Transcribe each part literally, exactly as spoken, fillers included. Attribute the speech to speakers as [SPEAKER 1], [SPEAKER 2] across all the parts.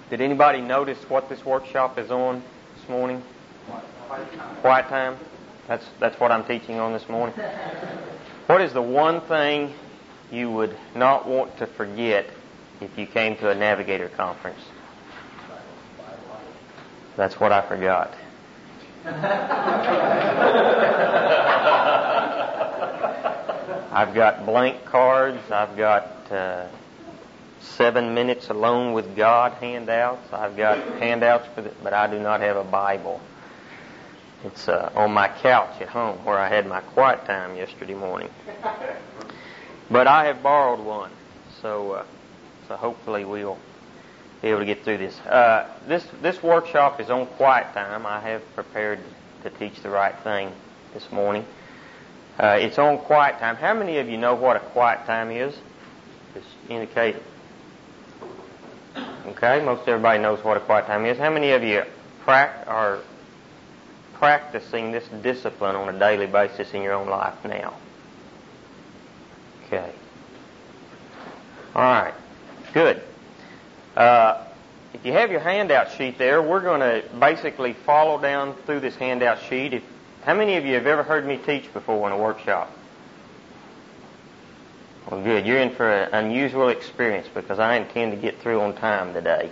[SPEAKER 1] Did anybody notice what this workshop is on this morning? Quiet time. That's that's what I'm teaching on this morning. What is the one thing you would not want to forget if you came to a Navigator conference? That's what I forgot. I've got blank cards. I've got uh, seven minutes alone with God handouts. I've got handouts for the, but I do not have a Bible. It's uh, on my couch at home where I had my quiet time yesterday morning. But I have borrowed one, so uh, so hopefully we'll be able to get through this. Uh, this this workshop is on quiet time. I have prepared to teach the right thing this morning. Uh, it's on quiet time. How many of you know what a quiet time is? Just indicate. Okay, most everybody knows what a quiet time is. How many of you prac- are practicing this discipline on a daily basis in your own life now? Okay. All right. Good. Uh, if you have your handout sheet there, we're going to basically follow down through this handout sheet. If, how many of you have ever heard me teach before in a workshop? Well, good. You're in for an unusual experience because I intend to get through on time today.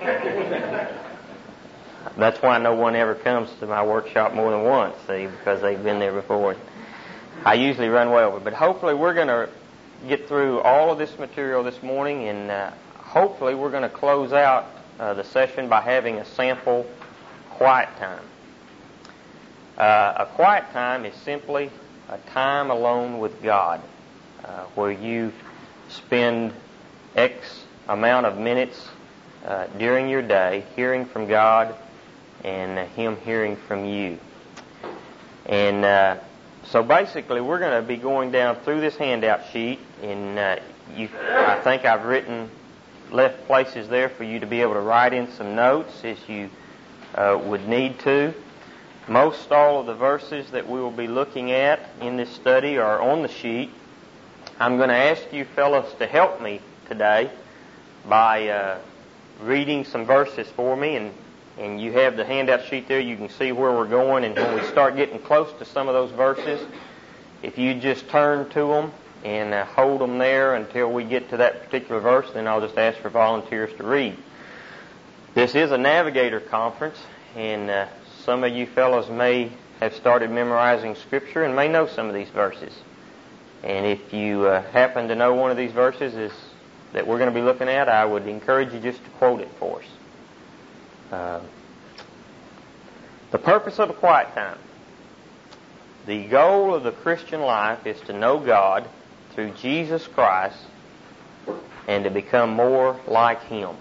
[SPEAKER 1] That's why no one ever comes to my workshop more than once, see, because they've been there before. I usually run way over. But hopefully we're going to get through all of this material this morning, and uh, hopefully we're going to close out uh, the session by having a sample quiet time. Uh, a quiet time is simply a time alone with God, uh, where you spend X amount of minutes uh, during your day hearing from God and uh, Him hearing from you. And uh, so basically we're going to be going down through this handout sheet, and uh, you, I think I've written, left places there for you to be able to write in some notes as you uh, would need to. Most all of the verses that we will be looking at in this study are on the sheet. I'm going to ask you fellows to help me today by uh, reading some verses for me, and And you have the handout sheet there. You can see where we're going. And when we start getting close to some of those verses, if you just turn to them and uh, hold them there until we get to that particular verse, then I'll just ask for volunteers to read. This is a Navigator conference, and uh, some of you fellows may have started memorizing Scripture and may know some of these verses. And if you uh, happen to know one of these verses is, that we're going to be looking at, I would encourage you just to quote it for us. Uh, the purpose of a quiet time. The goal of the Christian life is to know God through Jesus Christ and to become more like Him.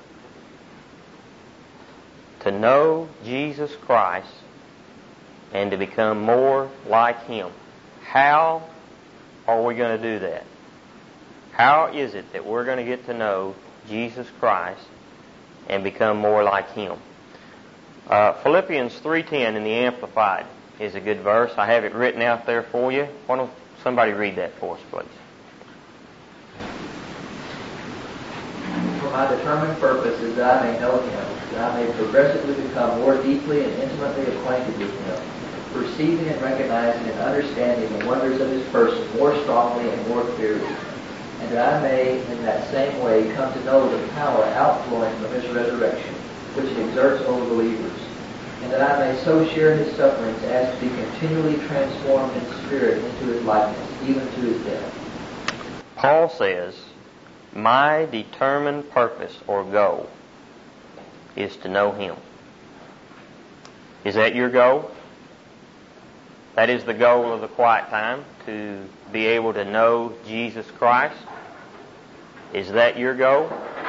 [SPEAKER 1] To know Jesus Christ and to become more like Him. How are we going to do that? How is it that we're going to get to know Jesus Christ and become more like Him? Uh, Philippians three ten in the Amplified is a good verse. I have it written out there for you. Why don't somebody read that for us, please?
[SPEAKER 2] For my determined purpose is that I may know Him, that I may progressively become more deeply and intimately acquainted with Him, perceiving and recognizing and understanding the wonders of His person more strongly and more clearly, and that I may in that same way come to know the power outflowing from His resurrection, which He exerts over believers, and that I may so share His sufferings as to be continually transformed in spirit into His likeness, even to His death.
[SPEAKER 1] Paul says, my determined purpose or goal is to know Him. Is that your goal? That is the goal of the quiet time, to be able to know Jesus Christ. Is that your goal?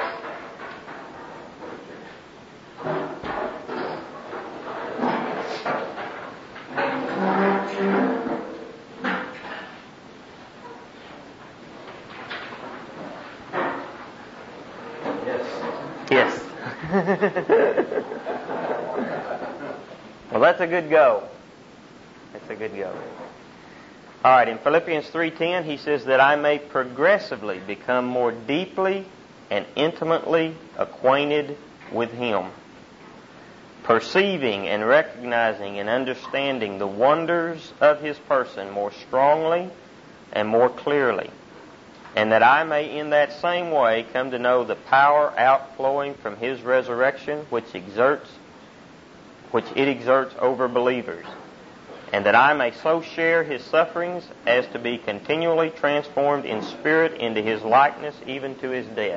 [SPEAKER 1] Well, that's a good go. That's a good go. All right, in Philippians three ten, he says that I may progressively become more deeply and intimately acquainted with Him, perceiving and recognizing and understanding the wonders of His person more strongly and more clearly, and that I may in that same way come to know the power outflowing from His resurrection, which exerts, which it exerts over believers, and that I may so share His sufferings as to be continually transformed in spirit into His likeness, even to His death.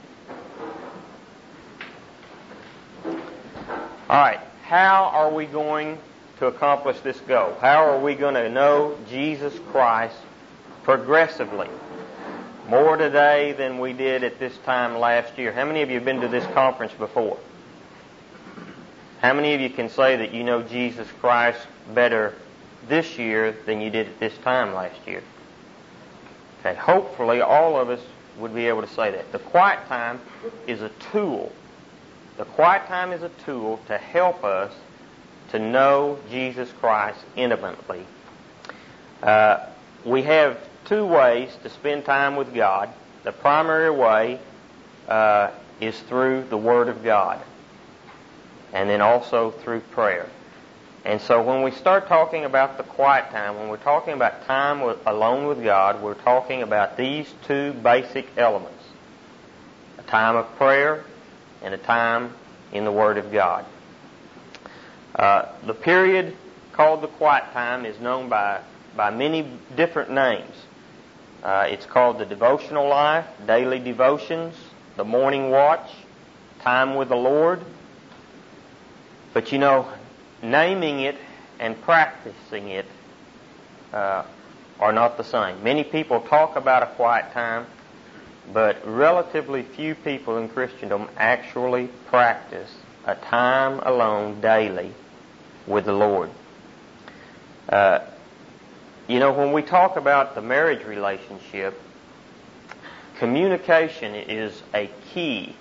[SPEAKER 1] All right, how are we going to accomplish this goal? How are we going to know Jesus Christ progressively? More today than we did at this time last year. How many of you have been to this conference before? How many of you can say that you know Jesus Christ better this year than you did at this time last year? Okay, hopefully all of us would be able to say that. The quiet time is a tool. The quiet time is a tool to help us to know Jesus Christ intimately. Uh, we have two ways to spend time with God. The primary way uh, is through the Word of God, and then also through prayer. And so when we start talking about the quiet time, when we're talking about time with, alone with God, we're talking about these two basic elements: a time of prayer and a time in the Word of God. Uh, the period called the quiet time is known by, by many different names. Uh, it's called the devotional life, daily devotions, the morning watch, time with the Lord. But you know, naming it and practicing it uh, are not the same. Many people talk about a quiet time, but relatively few people in Christendom actually practice a time alone daily with the Lord. Uh, you know, when we talk about the marriage relationship, communication is a key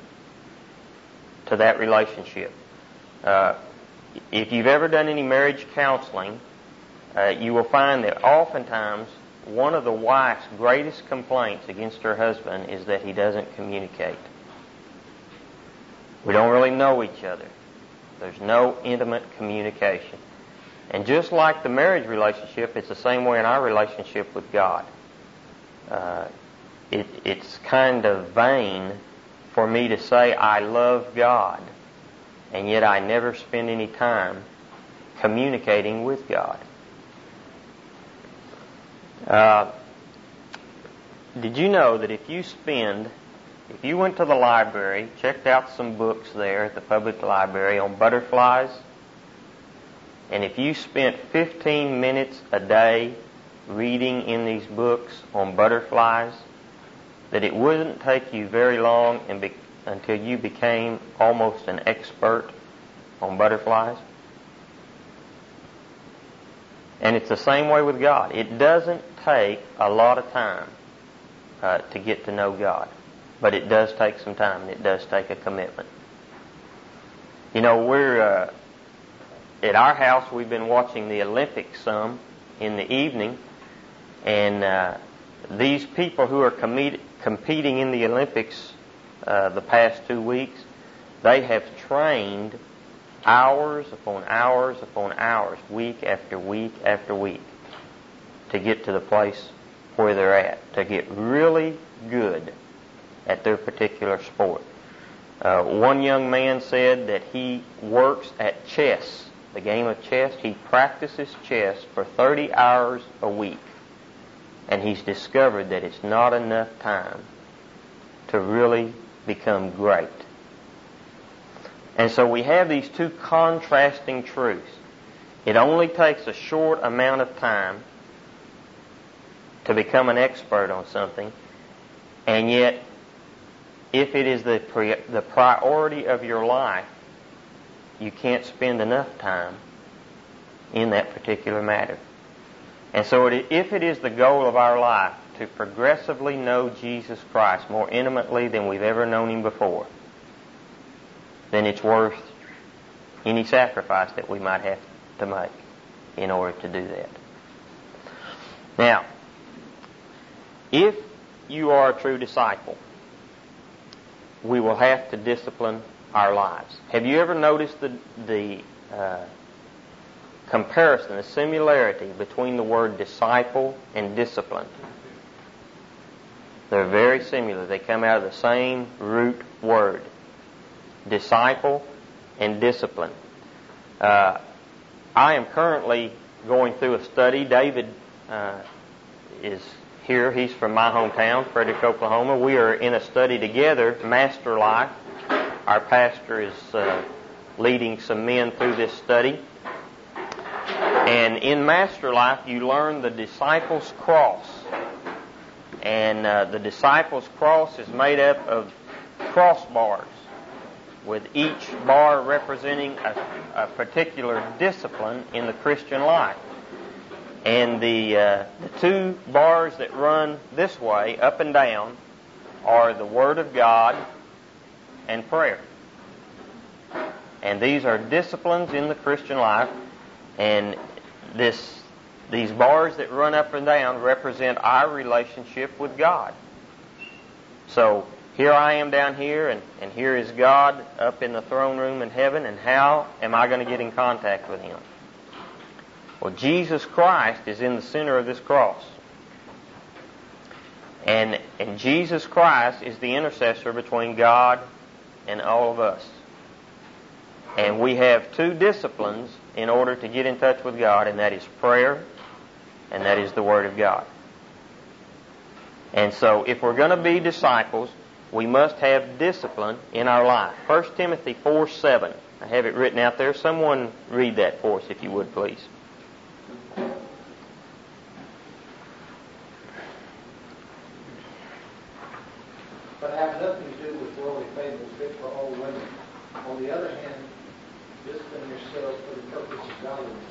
[SPEAKER 1] to that relationship. Uh, if you've ever done any marriage counseling, uh, you will find that oftentimes one of the wife's greatest complaints against her husband is that he doesn't communicate. We don't really know each other. There's no intimate communication. And just like the marriage relationship, it's the same way in our relationship with God. Uh, it, it's kind of vain for me to say I love God, and yet I never spend any time communicating with God. Uh, did you know that if you spend, if you went to the library, checked out some books there at the public library on butterflies, and if you spent fifteen minutes a day reading in these books on butterflies, that it wouldn't take you very long and be, until you became almost an expert on butterflies? And it's the same way with God. It doesn't take a lot of time uh, to get to know God, but it does take some time, and it does take a commitment. You know, we're uh, at our house. We've been watching the Olympics some in the evening, and uh, these people who are com- competing in the Olympics uh, the past two weeks, they have trained hours upon hours upon hours, week after week after week, to get to the place where they're at, to get really good at their particular sport. Uh, one young man said that he works at chess, the game of chess. He practices chess for thirty hours a week, and he's discovered that it's not enough time to really become great. And so we have these two contrasting truths. It only takes a short amount of time to become an expert on something, and yet if it is the pre- the priority of your life, you can't spend enough time in that particular matter. And so it, if it is the goal of our life to progressively know Jesus Christ more intimately than we've ever known Him before, then it's worth any sacrifice that we might have to make in order to do that. Now, if you are a true disciple, we will have to discipline our lives. Have you ever noticed the, the uh, comparison, the similarity between the word disciple and discipline? They're very similar. They come out of the same root word. Disciple and discipline. Uh, I am currently going through a study. David uh, is here. He's from my hometown, Frederick, Oklahoma. We are in a study together, Master Life. Our pastor is uh, leading some men through this study. And in Master Life, you learn the disciple's cross. And uh, the disciple's cross is made up of crossbars, with each bar representing a, a particular discipline in the Christian life. And the, uh, the two bars that run this way, up and down, are the Word of God and prayer. And these are disciplines in the Christian life. And this these bars that run up and down represent our relationship with God. So here I am down here, and, and here is God up in the throne room in heaven, and how am I going to get in contact with Him? Well, Jesus Christ is in the center of this cross. And, and Jesus Christ is the intercessor between God and all of us. And we have two disciplines in order to get in touch with God, and that is prayer, and that is the Word of God. And so if we're going to be disciples, we must have discipline in our life. First Timothy four seven. I have it written out there. Someone read that for us, if you would, please.
[SPEAKER 3] But have nothing to do with worldly fables fit for all women. On the other hand, discipline yourselves for the purpose of godliness.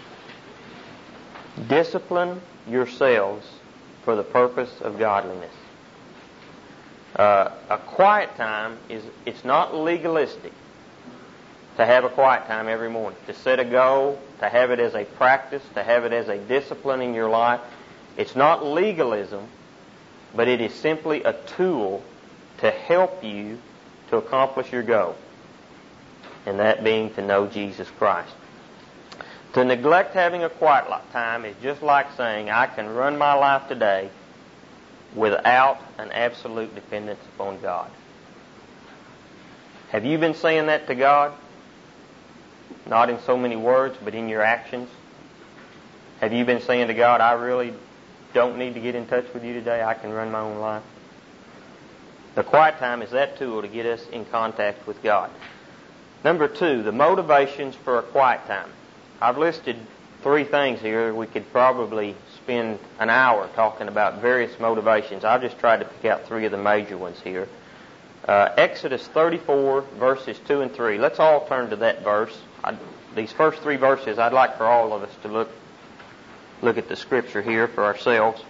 [SPEAKER 1] Discipline yourselves for the purpose of godliness. Uh, a quiet time is, it's not legalistic to have a quiet time every morning, to set a goal, to have it as a practice, to have it as a discipline in your life. It's not legalism, but it is simply a tool to help you to accomplish your goal, and that being to know Jesus Christ. To neglect having a quiet time is just like saying, I can run my life today without an absolute dependence upon God. Have you been saying that to God? Not in so many words, but in your actions. Have you been saying to God, I really don't need to get in touch with you today. I can run my own life. The quiet time is that tool to get us in contact with God. Number two, the motivations for a quiet time. I've listed three things here. We could probably spend an hour talking about various motivations. I've just tried to pick out three of the major ones here. Uh, Exodus thirty-four, verses two and three. Let's all turn to that verse. I, these first three verses, I'd like for all of us to look look at the Scripture here for ourselves.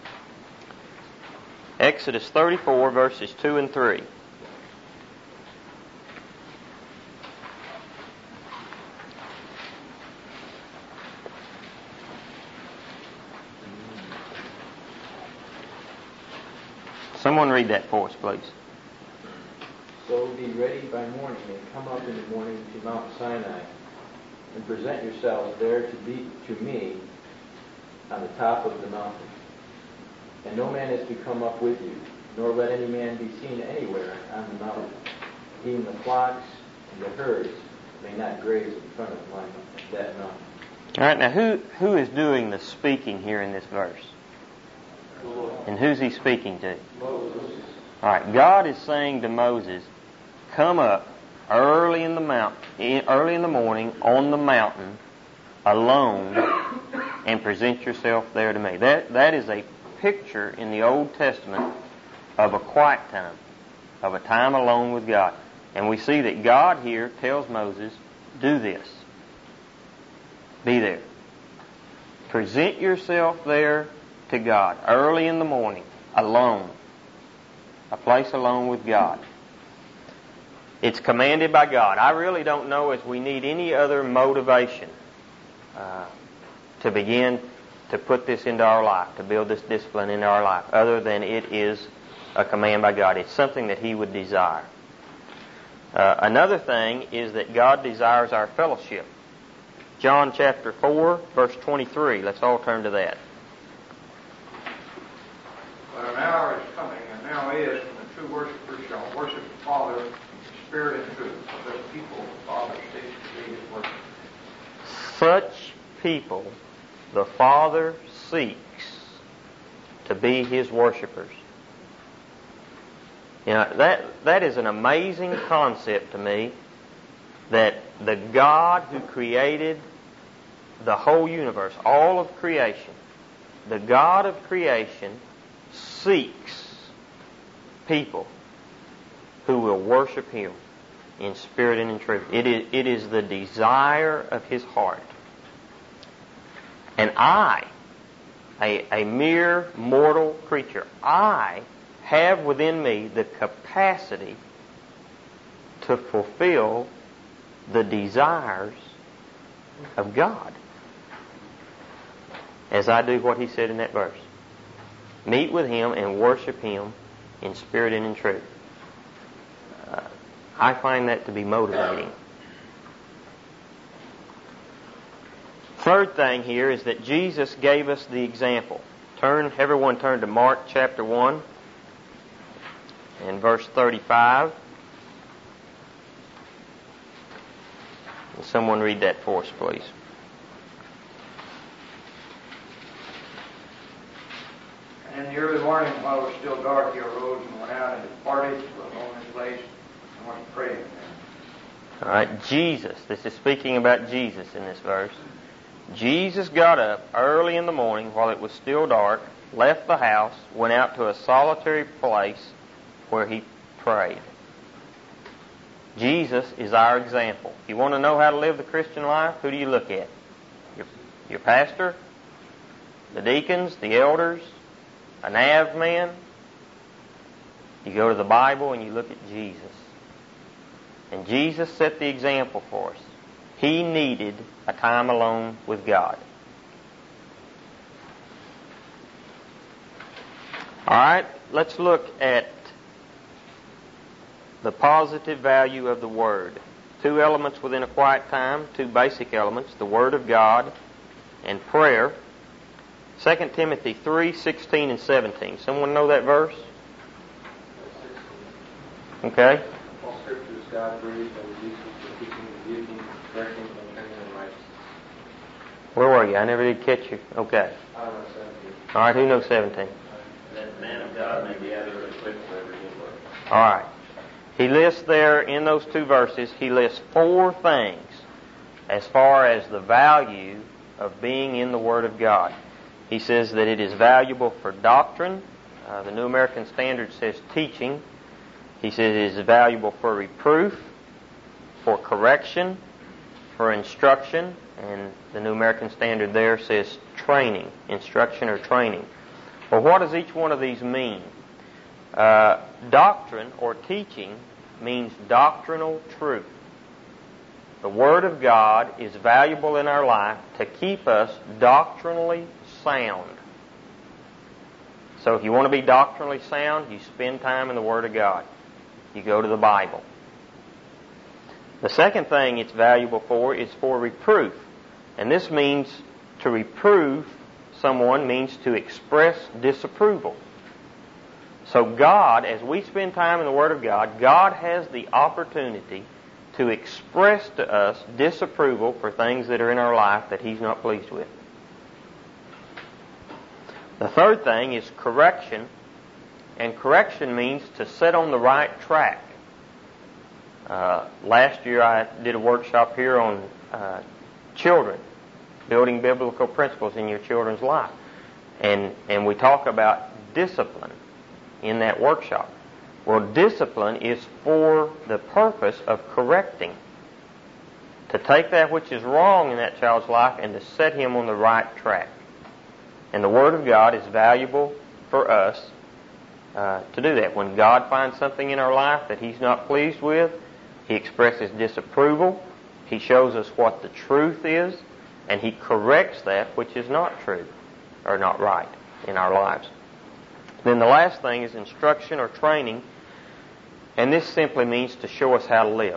[SPEAKER 1] Exodus thirty-four, verses two and three. Someone read that for us, please.
[SPEAKER 4] So be ready by morning, and come up in the morning to Mount Sinai, and present yourselves there to be to me on the top of the mountain. And no man is to come up with you, nor let any man be seen anywhere on the mountain. Even the flocks and the herds may not graze in front of my, that mountain.
[SPEAKER 1] All right, now who who is doing the speaking here in this verse? And who's he speaking to?
[SPEAKER 4] Moses.
[SPEAKER 1] All right, God is saying to Moses, come up early in the mount, early in the morning on the mountain, alone, and present yourself there to me. That that is a picture in the Old Testament of a quiet time, of a time alone with God. And we see that God here tells Moses, do this. Be there. Present yourself there to God, early in the morning, alone. A place alone with God. It's commanded by God. I really don't know as we need any other motivation uh, to begin to put this into our life, to build this discipline into our life, other than it is a command by God. It's something that He would desire. Uh, another thing is that God desires our fellowship. John chapter four, verse twenty-three. Let's all turn to that.
[SPEAKER 5] But an hour is coming, and now is, when the true worshipers shall worship the Father in spirit and truth. For this people the Father seeks to be His worshipers.
[SPEAKER 1] Such people the Father seeks to be His worshipers. You know, that that is an amazing concept to me, that the God who created the whole universe, all of creation, the God of creation seeks people who will worship Him in spirit and in truth. It is, it is the desire of His heart. And I, a, a mere mortal creature, I have within me the capacity to fulfill the desires of God, as I do what He said in that verse. Meet with Him and worship Him in spirit and in truth. Uh, I find that to be motivating. Third thing here is that Jesus gave us the example. Turn, everyone turn to Mark chapter one and verse thirty-five. Will someone read that for us, please?
[SPEAKER 5] And in the early morning, while it was still dark, He arose and went out and departed to a lonely place and was praying there.
[SPEAKER 1] All right, Jesus. This is speaking about Jesus in this verse. Jesus got up early in the morning while it was still dark, left the house, went out to a solitary place where He prayed. Jesus is our example. You want to know how to live the Christian life? Who do you look at? Your, your pastor? The deacons? The elders? A Nav man? You go to the Bible and you look at Jesus. And Jesus set the example for us. He needed a time alone with God. All right, let's look at the positive value of the Word. Two elements within a quiet time, two basic elements, the Word of God and prayer. Second Timothy three, sixteen and seventeen. Someone know that verse? Okay.
[SPEAKER 4] All Scripture is God-breathed and is useful for teaching, rebuking, correcting, and training in righteousness.
[SPEAKER 1] Where were you? I never did catch you. Okay.
[SPEAKER 4] I don't know seventeen.
[SPEAKER 1] All right, who knows seventeen?
[SPEAKER 6] That the man of God may be added equipped for every good work.
[SPEAKER 1] All right. He lists there in those two verses, he lists four things as far as the value of being in the Word of God. He says that it is valuable for doctrine. Uh, the New American Standard says teaching. He says it is valuable for reproof, for correction, for instruction, and the New American Standard there says training, instruction or training. Well, what does each one of these mean? Uh, doctrine or teaching means doctrinal truth. The Word of God is valuable in our life to keep us doctrinally sound. So if you want to be doctrinally sound, you spend time in the Word of God. You go to the Bible. The second thing it's valuable for is for reproof. And this means to reprove someone means to express disapproval. So God, as we spend time in the Word of God, God has the opportunity to express to us disapproval for things that are in our life that He's not pleased with. The third thing is correction. And correction means to set on the right track. Uh, last year I did a workshop here on uh, children, building biblical principles in your children's life. And, and we talk about discipline in that workshop. Well, discipline is for the purpose of correcting. To take that which is wrong in that child's life and to set him on the right track. And the Word of God is valuable for us uh, to do that. When God finds something in our life that He's not pleased with, He expresses disapproval. He shows us what the truth is, and He corrects that which is not true or not right in our lives. Then the last thing is instruction or training. And this simply means to show us how to live,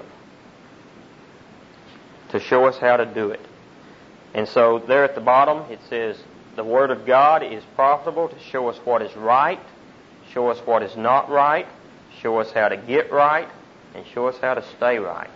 [SPEAKER 1] to show us how to do it. And so there at the bottom it says, the Word of God is profitable to show us what is right, show us what is not right, show us how to get right, and show us how to stay right.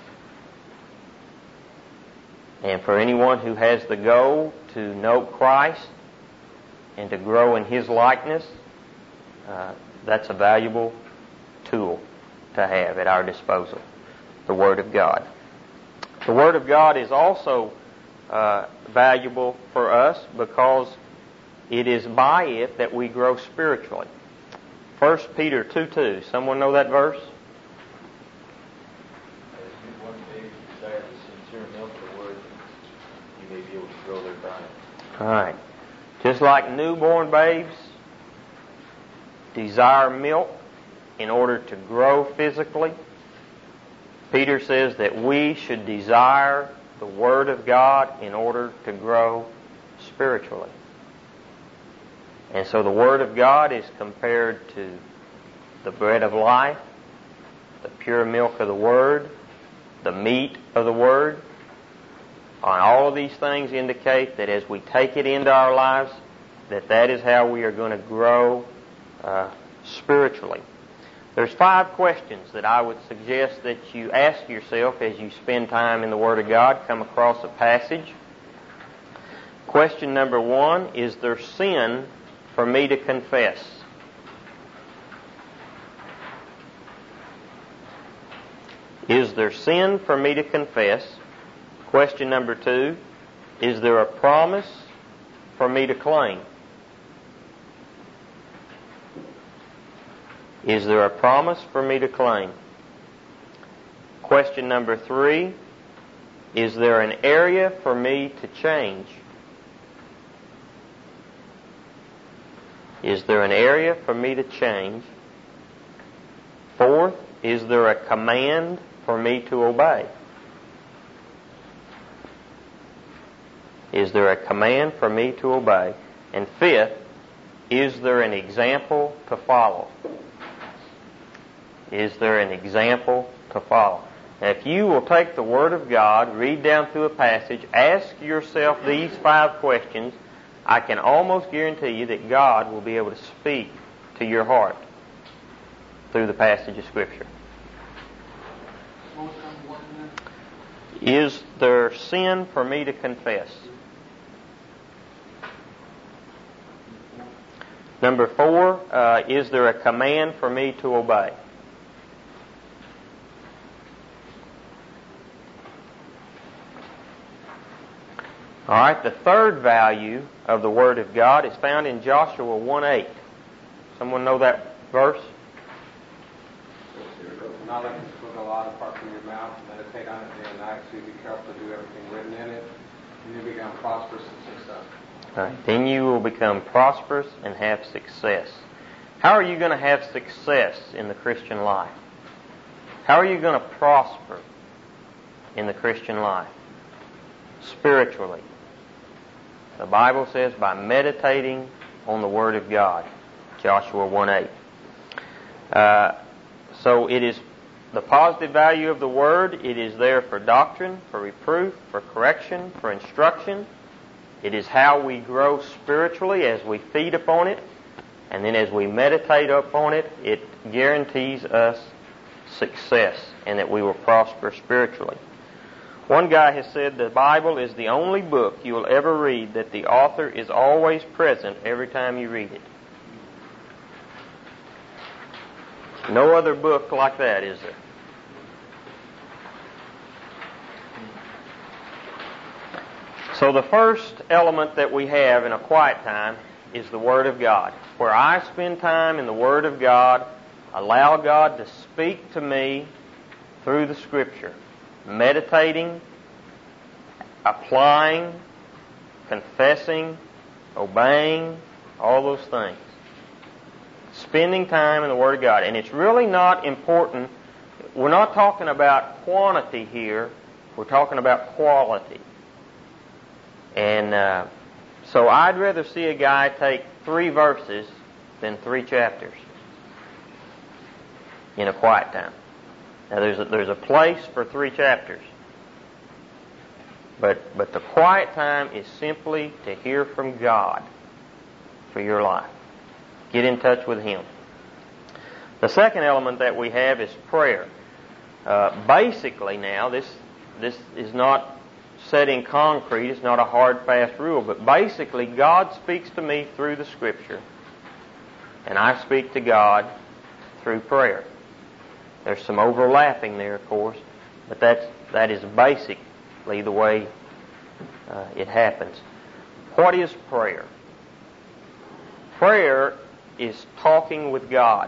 [SPEAKER 1] And for anyone who has the goal to know Christ and to grow in His likeness, uh, that's a valuable tool to have at our disposal, the Word of God. The Word of God is also uh, valuable for us because it is by it that we grow spiritually. First Peter two two. Someone know that verse?
[SPEAKER 4] As newborn babes desire the sincere milk of the Word, you may be able to grow thereby.
[SPEAKER 1] All right. Just like newborn babes desire milk in order to grow physically, Peter says that we should desire the Word of God in order to grow spiritually. And so the Word of God is compared to the bread of life, the pure milk of the Word, the meat of the Word. And all of these things indicate that as we take it into our lives, that that is how we are going to grow uh, spiritually. There's five questions that I would suggest that you ask yourself as you spend time in the Word of God, come across a passage. Question number one, is there sin for me to confess? Is there sin for me to confess? Question number two, is there a promise for me to claim? Is there a promise for me to claim? Question number three, is there an area for me to change? Is there an area for me to change? Fourth, is there a command for me to obey? Is there a command for me to obey? And fifth, is there an example to follow? Is there an example to follow? Now, if you will take the Word of God, read down through a passage, ask yourself these five questions, I can almost guarantee you that God will be able to speak to your heart through the passage of Scripture. Is there sin for me to confess? Number four, uh, is there a command for me to obey? All right, the third value of the Word of God is found in Joshua one eight. Someone know that verse?
[SPEAKER 7] Not let this book a lot apart from your mouth, meditate on it day and night, so you be careful to do everything written in it, and you become prosperous and successful.
[SPEAKER 1] All right, then you will become prosperous and have success. How are you going to have success in the Christian life? How are you going to prosper in the Christian life? Spiritually. The Bible says by meditating on the Word of God. Joshua one eight. Uh, so it is the positive value of the Word. It is there for doctrine, for reproof, for correction, for instruction. It is how we grow spiritually as we feed upon it. And then as we meditate upon it, it guarantees us success and that we will prosper spiritually. One guy has said the Bible is the only book you will ever read that the author is always present every time you read it. No other book like that, is there? So the first element that we have in a quiet time is the Word of God. Where I spend time in the Word of God, allow God to speak to me through the Scripture. Meditating, applying, confessing, obeying, all those things. Spending time in the Word of God. And it's really not important. We're not talking about quantity here. We're talking about quality. And uh, so I'd rather see a guy take three verses than three chapters. in a quiet time. Now there's a, there's a place for three chapters. But, but the quiet time is simply to hear from God for your life. Get in touch with Him. The second element that we have is prayer. Uh, basically now, this, this is not set in concrete. It's not a hard, fast rule. But basically, God speaks to me through the Scripture. And I speak to God through prayer. There's some overlapping there, of course. But that's, that is basically the way uh, it happens. What is prayer? Prayer is talking with God.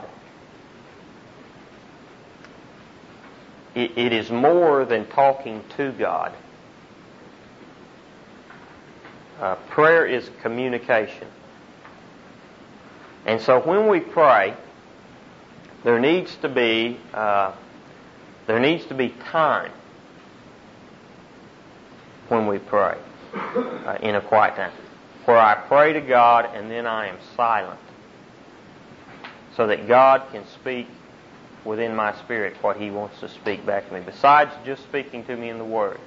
[SPEAKER 1] It, it is more than talking to God. Uh, prayer is communication. And so when we pray, there needs to be uh, there needs to be time when we pray uh, in a quiet time, where I pray to God and then I am silent, so that God can speak within my spirit what He wants to speak back to me, besides just speaking to me in the Word.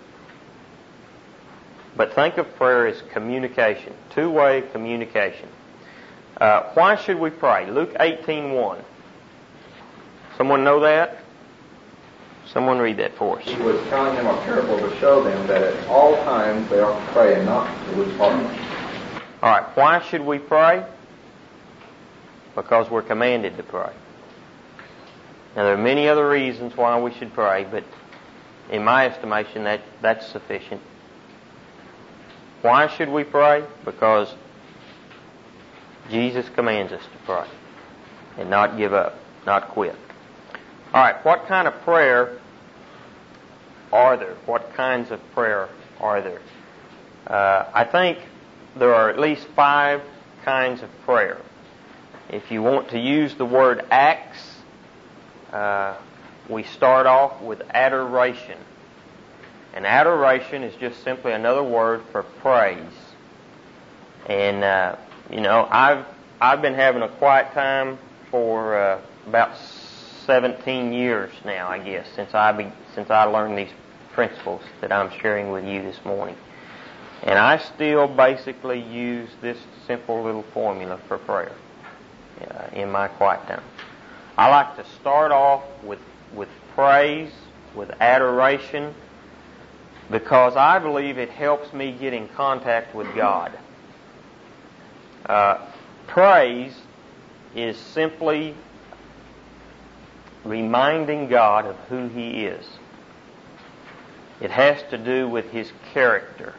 [SPEAKER 1] But think of prayer as communication, two-way communication. Uh, why should we pray? Luke eighteen one. Someone know that? Someone read that for us.
[SPEAKER 8] He was telling them a parable to show them that at all times they ought to pray and not to lose heart.
[SPEAKER 1] All right, why should we pray? Because we're commanded to pray. Now, there are many other reasons why we should pray, but in my estimation, that, that's sufficient. Why should we pray? Because Jesus commands us to pray and not give up, not quit. All right, what kind of prayer are there? What kinds of prayer are there? Uh, I think there are at least five kinds of prayer. If you want to use the word acts, uh, we start off with adoration. And adoration is just simply another word for praise. And, uh, you know, I've I've been having a quiet time for uh, about seventeen years now, I guess, since I be, since I learned these principles that I'm sharing with you this morning. And I still basically use this simple little formula for prayer uh, in my quiet time. I like to start off with with praise, with adoration, because I believe it helps me get in contact with God. Uh, praise is simply reminding God of who He is. It has to do with His character.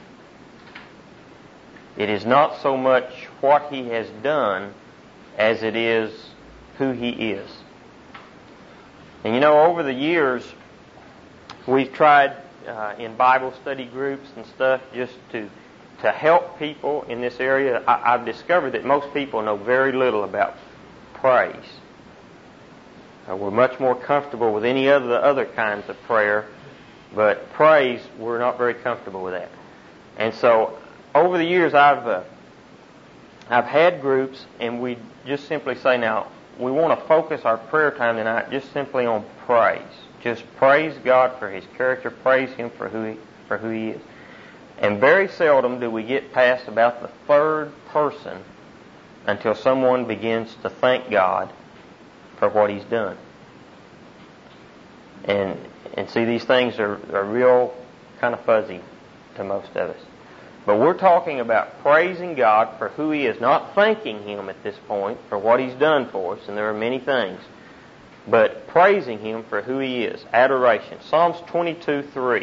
[SPEAKER 1] It is not so much what He has done as it is who He is. And you know, over the years, we've tried uh, in Bible study groups and stuff just to to help people in this area. I, I've discovered that most people know very little about praise. Uh, we're much more comfortable with any other other kinds of prayer, but praise, we're not very comfortable with that. And so, over the years, I've uh, I've had groups, and we just simply say, now, we want to focus our prayer time tonight just simply on praise. Just praise God for His character, praise Him for who He, for who He is. And very seldom do we get past about the third person until someone begins to thank God for what He's done. And and see, these things are, are real kind of fuzzy to most of us. But we're talking about praising God for who He is, not thanking Him at this point for what He's done for us, and there are many things, but praising Him for who He is. Adoration. Psalms twenty-two three.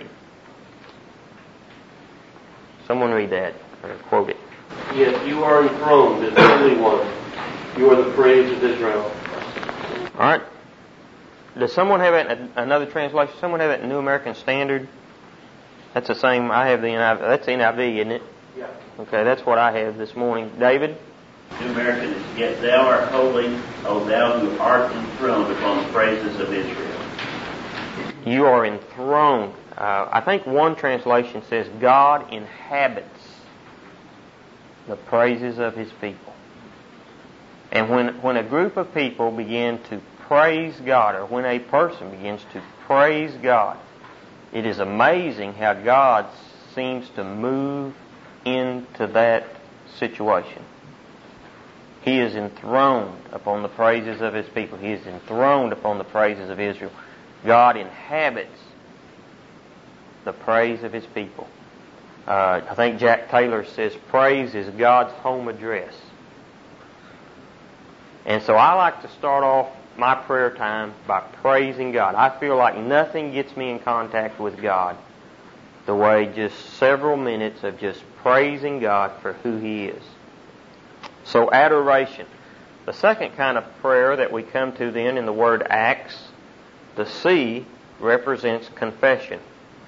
[SPEAKER 1] Someone read that, or quote it.
[SPEAKER 6] Yes, you are enthroned as the Holy One. You are the praise of Israel.
[SPEAKER 1] All right. Does someone have it in another translation? Someone have it in New American Standard? That's the same. I have the N I V. That's N I V, isn't it?
[SPEAKER 6] Yeah.
[SPEAKER 1] Okay, that's what I have this morning. David?
[SPEAKER 6] New American is, yet thou art holy, O thou who art enthroned upon the praises of Israel.
[SPEAKER 1] You are enthroned. Uh, I think one translation says God inhabits the praises of His people. And when when a group of people begin to praise God, or when a person begins to praise God, it is amazing how God seems to move into that situation. He is enthroned upon the praises of His people. He is enthroned upon the praises of Israel. God inhabits the praise of His people. Uh, I think Jack Taylor says praise is God's home address. And so I like to start off my prayer time by praising God. I feel like nothing gets me in contact with God the way just several minutes of just praising God for who He is. So adoration. The second kind of prayer that we come to then in the word acts, the C represents confession.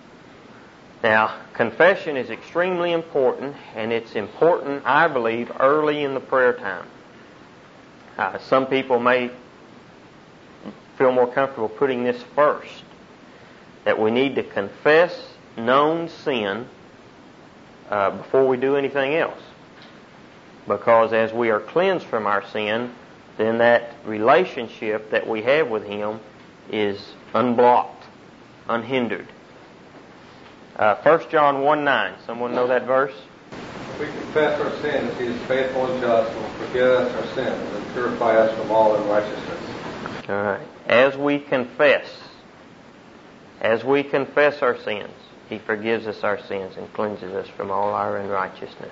[SPEAKER 1] Now, confession is extremely important, and it's important, I believe, early in the prayer time. Uh, some people may feel more comfortable putting this first, that we need to confess known sin uh, before we do anything else. Because as we are cleansed from our sin, then that relationship that we have with Him is unblocked, unhindered. Uh, First John one nine. Someone know that verse?
[SPEAKER 7] If we confess our sins, He is faithful and just and will forgive us our sins and purify us from all unrighteousness.
[SPEAKER 1] All right. As we confess, as we confess our sins, He forgives us our sins and cleanses us from all our unrighteousness.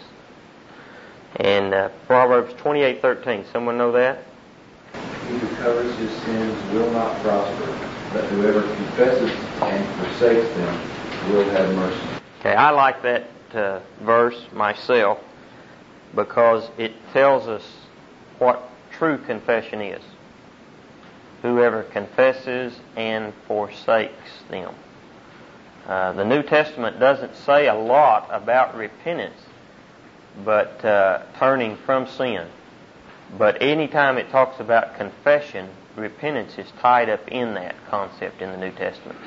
[SPEAKER 1] And uh, Proverbs twenty-eight thirteen. Someone know that?
[SPEAKER 8] He who covers his sins will not prosper, but whoever confesses and forsakes them will have mercy.
[SPEAKER 1] Okay, I like that uh, verse myself because it tells us what true confession is. Whoever confesses and forsakes them. Uh, the New Testament doesn't say a lot about repentance, but uh, turning from sin. But anytime it talks about confession, repentance is tied up in that concept in the New Testament.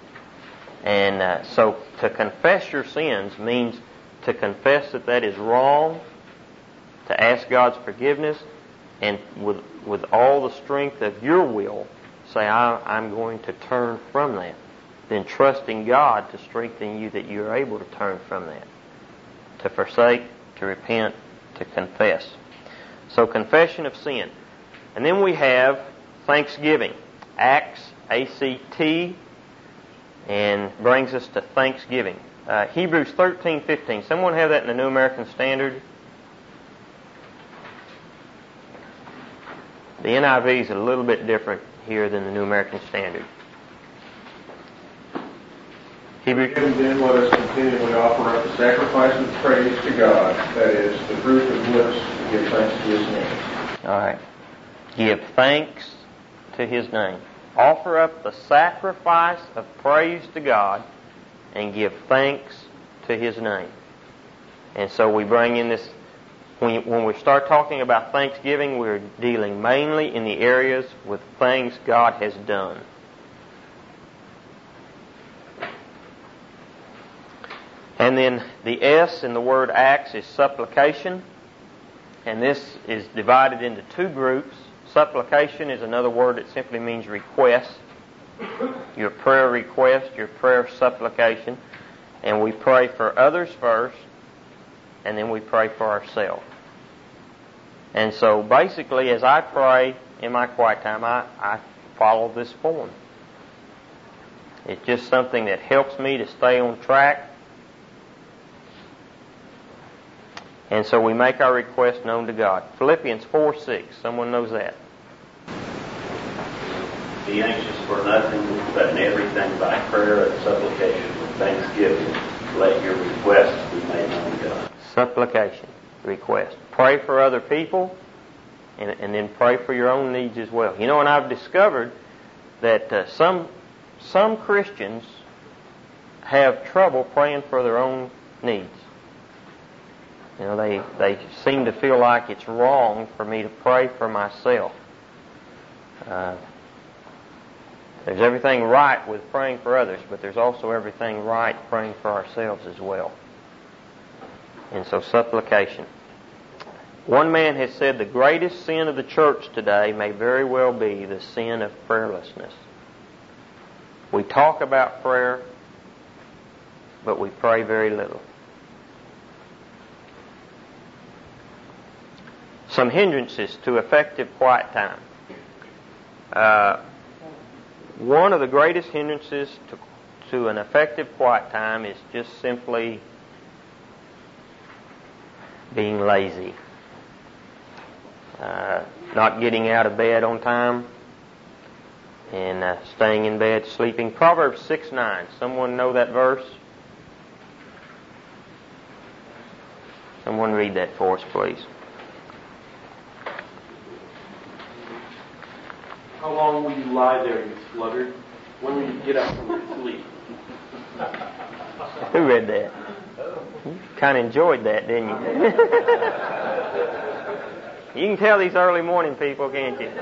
[SPEAKER 1] And uh, so to confess your sins means to confess that that is wrong, to ask God's forgiveness, and with with all the strength of your will, say, I, I'm going to turn from that. Then trusting God to strengthen you that you're able to turn from that. To forsake, to repent, to confess. So confession of sin. And then we have thanksgiving. Acts, A C T, and brings us to thanksgiving. Uh, Hebrews thirteen fifteen. Someone have that in the New American Standard? The N I V is a little bit different here than the New American Standard. Hebrews.
[SPEAKER 3] And then let us continually offer up the sacrifice of praise to God, that is, the fruit of lips to give thanks to His name.
[SPEAKER 1] All right. Give thanks to His name. Offer up the sacrifice of praise to God and give thanks to His name. And so we bring in this, when, when we start talking about thanksgiving, we're dealing mainly in the areas with things God has done. And then the S in the word acts is supplication. And this is divided into two groups. Supplication is another word that simply means request. Your prayer request, your prayer supplication. And we pray for others first, and then we pray for ourselves. And so basically, as I pray in my quiet time, I, I follow this form. It's just something that helps me to stay on track. And so we make our request known to God. Philippians four six. Someone knows that.
[SPEAKER 6] Be anxious for nothing, but in everything by prayer and supplication with thanksgiving, let your requests be made known to God.
[SPEAKER 1] Supplication, request. Pray for other people, and, and then pray for your own needs as well. You know, and I've discovered that uh, some some Christians have trouble praying for their own needs. You know, they, they seem to feel like it's wrong for me to pray for myself. Uh, there's everything right with praying for others, but there's also everything right praying for ourselves as well. And so supplication. One man has said the greatest sin of the church today may very well be the sin of prayerlessness. We talk about prayer, but we pray very little. Some hindrances to effective quiet time. Uh, one of the greatest hindrances to, to an effective quiet time is just simply being lazy. Uh, not getting out of bed on time and uh, staying in bed, sleeping. Proverbs six nine. Someone know that verse? Someone read that for us, please.
[SPEAKER 9] How long will you lie there, you sluggard? When will you get up from your sleep?
[SPEAKER 1] Who read that? You kind of enjoyed that, didn't you? You can tell these early morning people, can't you?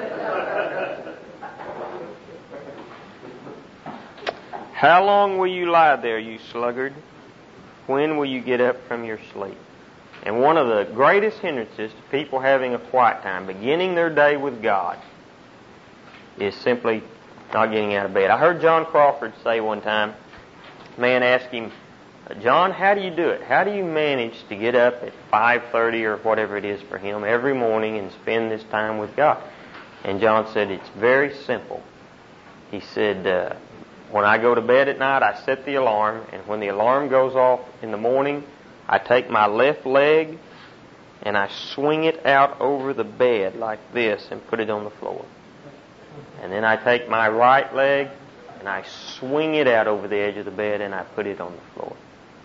[SPEAKER 1] How long will you lie there, you sluggard? When will you get up from your sleep? And one of the greatest hindrances to people having a quiet time, beginning their day with God, is simply not getting out of bed. I heard John Crawford say one time, a man asked him, John, how do you do it? How do you manage to get up at five thirty or whatever it is for him every morning and spend this time with God? And John said, it's very simple. He said, uh, when I go to bed at night, I set the alarm, and when the alarm goes off in the morning, I take my left leg and I swing it out over the bed like this and put it on the floor. And then I take my right leg and I swing it out over the edge of the bed and I put it on the floor.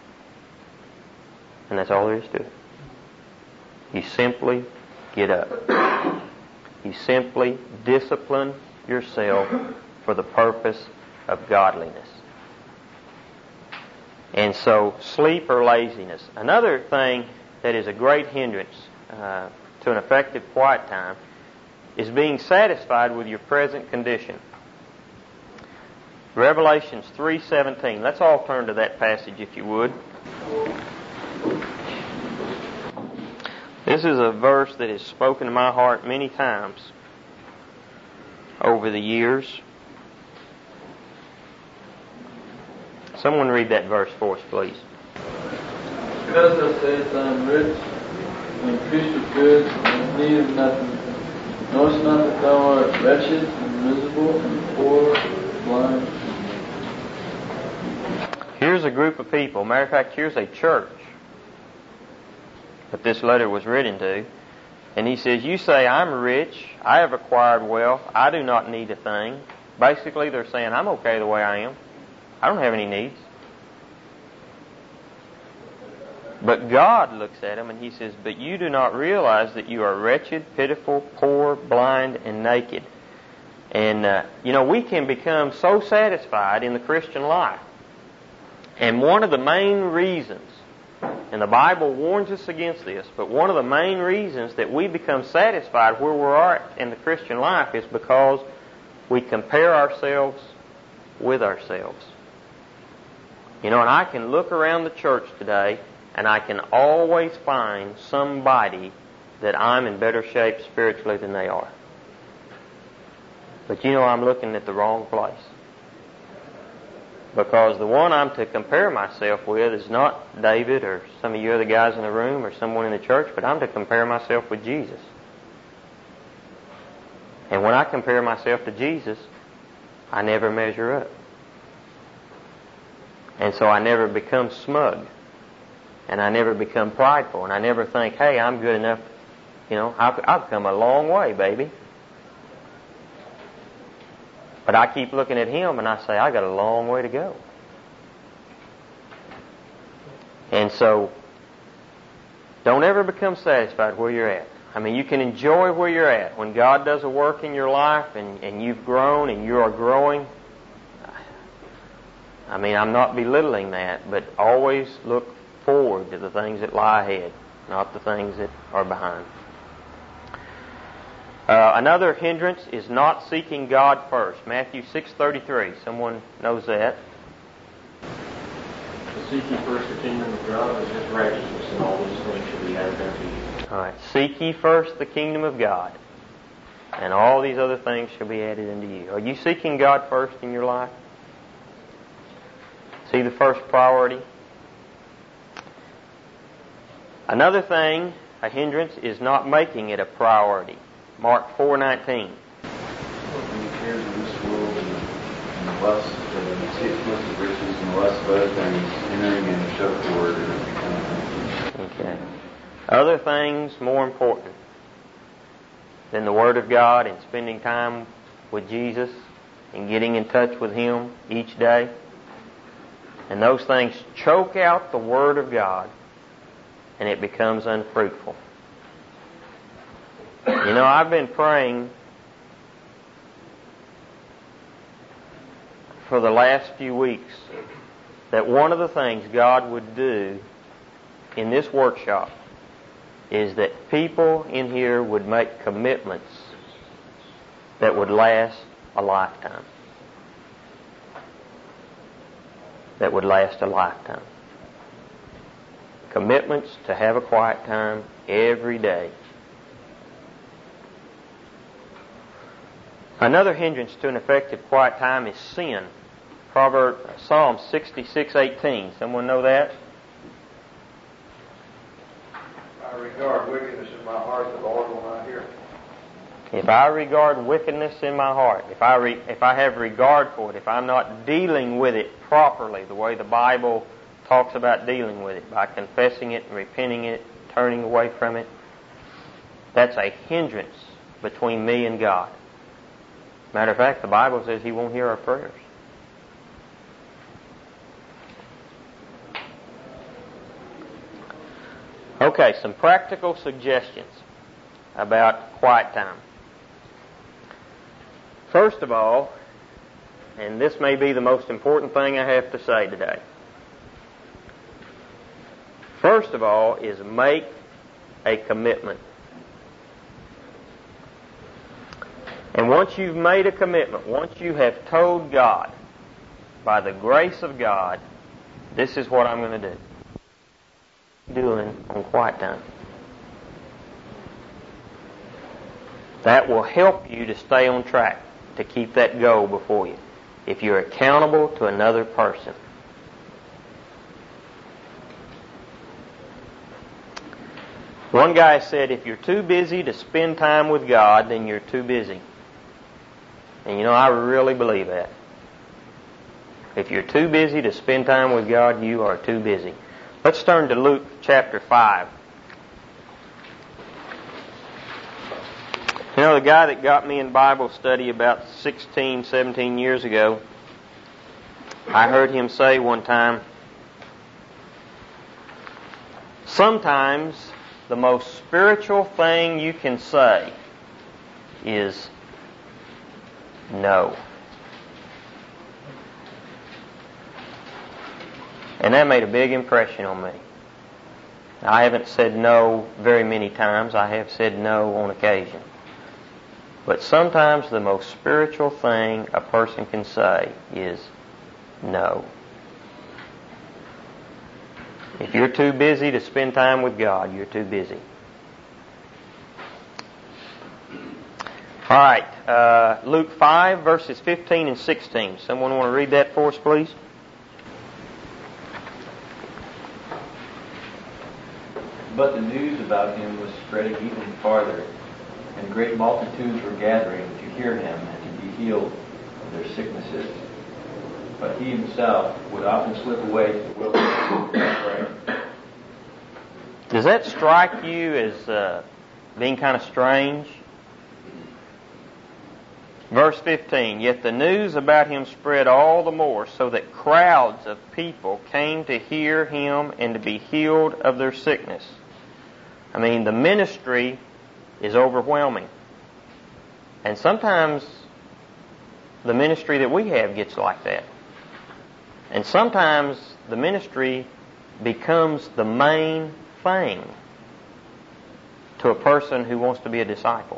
[SPEAKER 1] And that's all there is to it. You simply get up. You simply discipline yourself for the purpose of godliness. And so, sleep or laziness. Another thing that is a great hindrance uh, to an effective quiet time is being satisfied with your present condition. Revelations three seventeen. Let's all turn to that passage if you would. This is a verse that has spoken to my heart many times over the years. Someone read that verse for us, please.
[SPEAKER 10] Because thou sayest, I am rich, and increased with goods, and need of nothing. Knowest not that thou art wretched, and miserable, and poor, and blind.
[SPEAKER 1] Here's a group of people. Matter of fact, here's a church that this letter was written to. And he says, you say, I'm rich, I have acquired wealth, I do not need a thing. Basically, they're saying, I'm okay the way I am. I don't have any needs. But God looks at them and He says, but you do not realize that you are wretched, pitiful, poor, blind, and naked. And, uh, you know, we can become so satisfied in the Christian life. And one of the main reasons, and the Bible warns us against this, but one of the main reasons that we become satisfied where we are in the Christian life is because we compare ourselves with ourselves. You know, and I can look around the church today and I can always find somebody that I'm in better shape spiritually than they are. But you know, I'm looking at the wrong place. Because the one I'm to compare myself with is not David or some of you other guys in the room or someone in the church, but I'm to compare myself with Jesus. And when I compare myself to Jesus, I never measure up. And so I never become smug. And I never become prideful. And I never think, hey, I'm good enough. You know, I've, I've come a long way, baby. But I keep looking at him and I say, I got a long way to go. And so, don't ever become satisfied where you're at. I mean, you can enjoy where you're at. When God does a work in your life and, and you've grown and you are growing, I mean, I'm not belittling that, but always look forward to the things that lie ahead, not the things that are behind. Uh, another hindrance is not seeking God first. Matthew six thirty-three. Someone knows that.
[SPEAKER 9] Seek ye first the kingdom of God and His righteousness, and all these things shall be added unto you.
[SPEAKER 1] All right. Seek ye first the kingdom of God, and all these other things shall be added unto you. Are you seeking God first in your life? See the first priority? Another thing, a hindrance, is not making it a priority. Mark four nineteen.
[SPEAKER 8] And the cares of this world and the, and the lust, uh, the deceitfulness of riches and the lust of other things, entering and shut the word and becoming empty.
[SPEAKER 1] Okay. Other things more important than the Word of God and spending time with Jesus and getting in touch with Him each day. And those things choke out the Word of God, and it becomes unfruitful. You know, I've been praying for the last few weeks that one of the things God would do in this workshop is that people in here would make commitments that would last a lifetime. That would last a lifetime. Commitments to have a quiet time every day. Another hindrance to an effective quiet time is sin. Proverb, Psalm sixty-six eighteen. Someone know that?
[SPEAKER 5] I regard wickedness in my heart, the Lord will not hear.
[SPEAKER 1] If I regard wickedness in my heart, if I re, if I have regard for it, if I'm not dealing with it properly, the way the Bible talks about dealing with it, by confessing it and repenting it, turning away from it, that's a hindrance between me and God. Matter of fact, the Bible says He won't hear our prayers. Okay, some practical suggestions about quiet time. First of all, and this may be the most important thing I have to say today. First of all is make a commitment. And once you've made a commitment, once you have told God, by the grace of God, this is what I'm going to do. Doing on quiet time. That will help you to stay on track, to keep that goal before you, if you're accountable to another person. One guy said, if you're too busy to spend time with God, then you're too busy. And you know, I really believe that. If you're too busy to spend time with God, you are too busy. Let's turn to Luke chapter five. You know, the guy that got me in Bible study about sixteen, seventeen years ago, I heard him say one time, sometimes the most spiritual thing you can say is no. And that made a big impression on me. I haven't said no very many times. I have said no on occasion. But sometimes the most spiritual thing a person can say is no. If you're too busy to spend time with God, you're too busy. All right, uh, Luke five, verses fifteen and sixteen. Someone want to read that for us, please?
[SPEAKER 4] But the news about him was spreading even farther, and great multitudes were gathering to hear him and to be healed of their sicknesses. But he himself would often slip away to the wilderness and pray.
[SPEAKER 1] Does that strike you as uh, being kind of strange? Verse fifteen, yet the news about him spread all the more, so that crowds of people came to hear him and to be healed of their sickness. I mean, the ministry is overwhelming. And sometimes the ministry that we have gets like that. And sometimes the ministry becomes the main thing to a person who wants to be a disciple.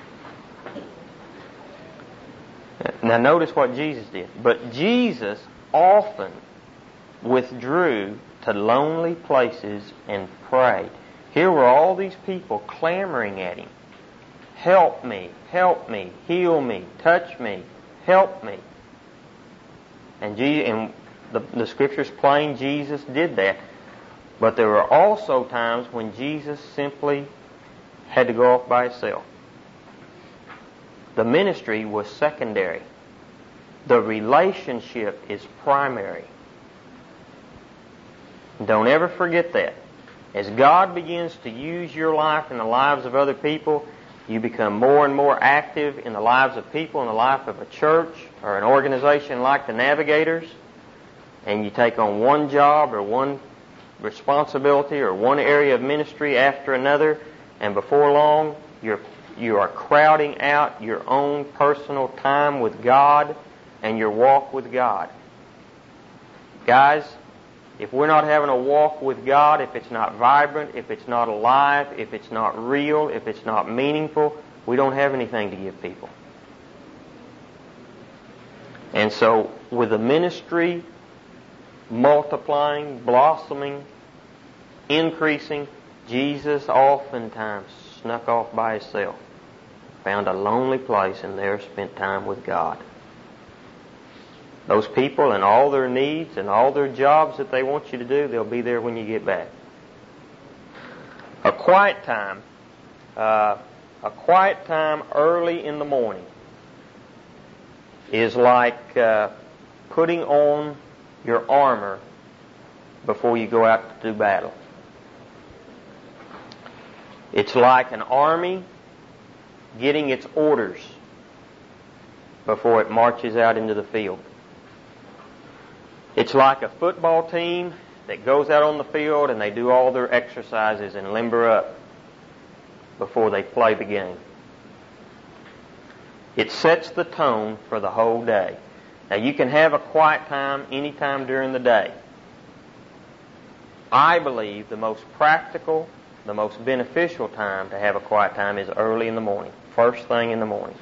[SPEAKER 1] Now notice what Jesus did. But Jesus often withdrew to lonely places and prayed. Here were all these people clamoring at him. Help me, help me, heal me, touch me, help me. And, Je- and the, the Scripture's plain, Jesus did that. But there were also times when Jesus simply had to go off by himself. The ministry was secondary. The relationship is primary. Don't ever forget that. As God begins to use your life in the lives of other people, you become more and more active in the lives of people, in the life of a church or an organization like the Navigators, and you take on one job or one responsibility or one area of ministry after another, and before long you're you are crowding out your own personal time with God and your walk with God. Guys, if we're not having a walk with God, if it's not vibrant, if it's not alive, if it's not real, if it's not meaningful, we don't have anything to give people. And so, with the ministry multiplying, blossoming, increasing, Jesus oftentimes snuck off by himself, found a lonely place, and there spent time with God. Those people and all their needs and all their jobs that they want you to do, they'll be there when you get back. A quiet time, uh, a quiet time early in the morning is like uh, putting on your armor before you go out to do battle. It's like an army getting its orders before it marches out into the field. It's like a football team that goes out on the field and they do all their exercises and limber up before they play the game. It sets the tone for the whole day. Now, you can have a quiet time any time during the day. I believe the most practical, the most beneficial time to have a quiet time is early in the morning, first thing in the morning.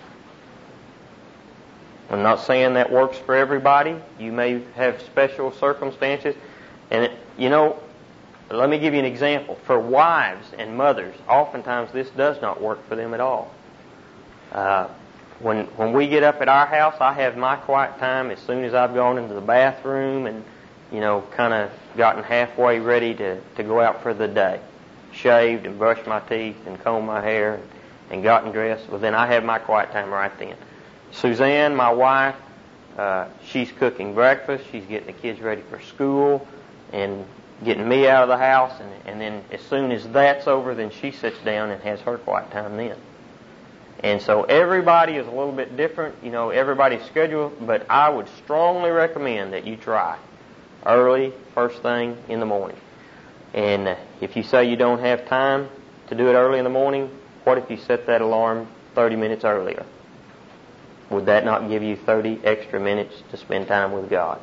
[SPEAKER 1] I'm not saying that works for everybody. You may have special circumstances. And, it, you know, let me give you an example. For wives and mothers, oftentimes this does not work for them at all. Uh, when when we get up at our house, I have my quiet time as soon as I've gone into the bathroom and, you know, kind of gotten halfway ready to, to go out for the day. Shaved and brushed my teeth and combed my hair and, and gotten dressed. Well, then I have my quiet time right then. Suzanne, my wife, uh, she's cooking breakfast. She's getting the kids ready for school and getting me out of the house. And, and then as soon as that's over, then she sits down and has her quiet time then. And so everybody is a little bit different, you know, everybody's schedule, but I would strongly recommend that you try early, first thing in the morning. And uh, if you say you don't have time to do it early in the morning, what if you set that alarm thirty minutes earlier? Would that not give you thirty extra minutes to spend time with God?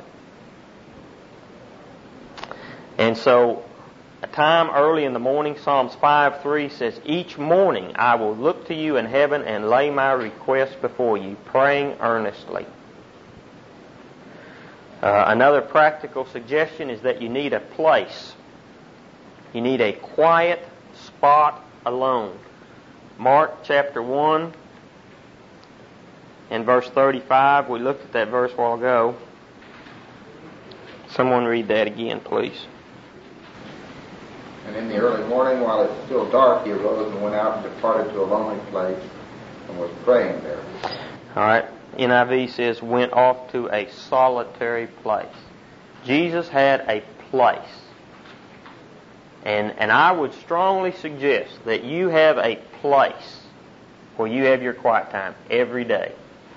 [SPEAKER 1] And so, a time early in the morning, Psalms five three says, "Each morning I will look to you in heaven and lay my requests before you, praying earnestly." Uh, another practical suggestion is that you need a place. You need a quiet spot alone. Mark chapter one and verse thirty-five. We looked at that verse a while ago. Someone read that again, please.
[SPEAKER 11] And in the early morning, while it was still dark, he arose and went out and departed to a lonely place and was praying there.
[SPEAKER 1] All right. N I V says, went off to a solitary place. Jesus had a place. And, and I would strongly suggest that you have a place where you have your quiet time every day.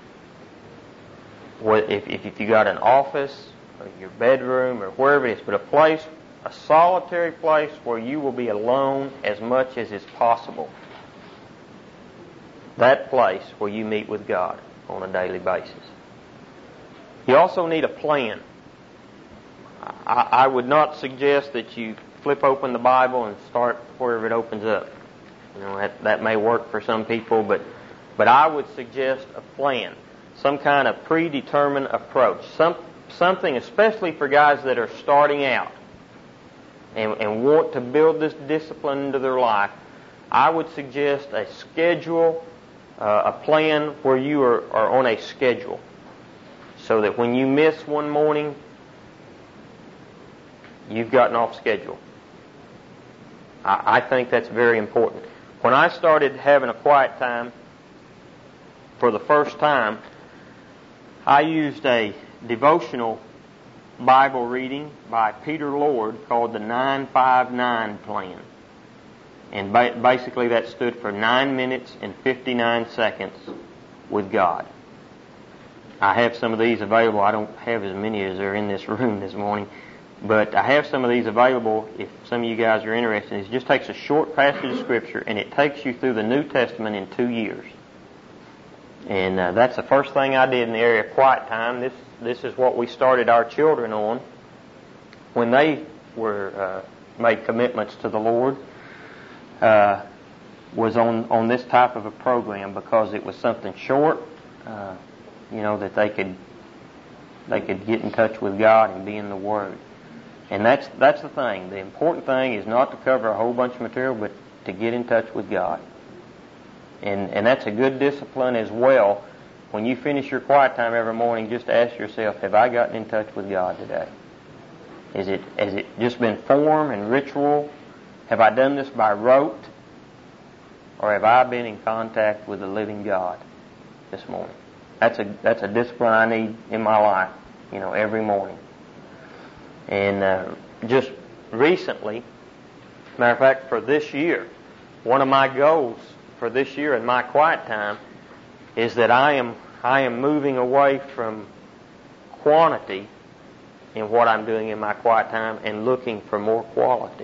[SPEAKER 1] If, if, if you got an office or your bedroom or wherever it is, but a place, a solitary place where you will be alone as much as is possible. That place where you meet with God on a daily basis. You also need a plan. I, I would not suggest that you flip open the Bible and start wherever it opens up. You know, that, that may work for some people, but but I would suggest a plan, some kind of predetermined approach, some something, especially for guys that are starting out and, and want to build this discipline into their life, I would suggest a schedule, uh, a plan where you are, are on a schedule, so that when you miss one morning, you've gotten off schedule. I, I think that's very important. When I started having a quiet time for the first time, I used a devotional Bible reading by Peter Lord called the nine five nine Plan. And ba- basically that stood for nine minutes and fifty-nine seconds with God. I have some of these available. I don't have as many as are in this room this morning, but I have some of these available if some of you guys are interested. It just takes a short passage of Scripture, and it takes you through the New Testament in two years. And uh, that's the first thing I did in the area of quiet time. This this is what we started our children on when they were uh, made commitments to the Lord. Uh, was on on this type of a program because it was something short, uh, you know, that they could they could get in touch with God and be in the Word. And that's that's the thing. The important thing is not to cover a whole bunch of material, but to get in touch with God. And and that's a good discipline as well. When you finish your quiet time every morning, just ask yourself, have I gotten in touch with God today? Is it has it just been form and ritual? Have I done this by rote? Or have I been in contact with the living God this morning? That's a that's a discipline I need in my life, you know, every morning. And uh, just recently, matter of fact, for this year, one of my goals for this year in my quiet time is that I am I am moving away from quantity in what I'm doing in my quiet time and looking for more quality.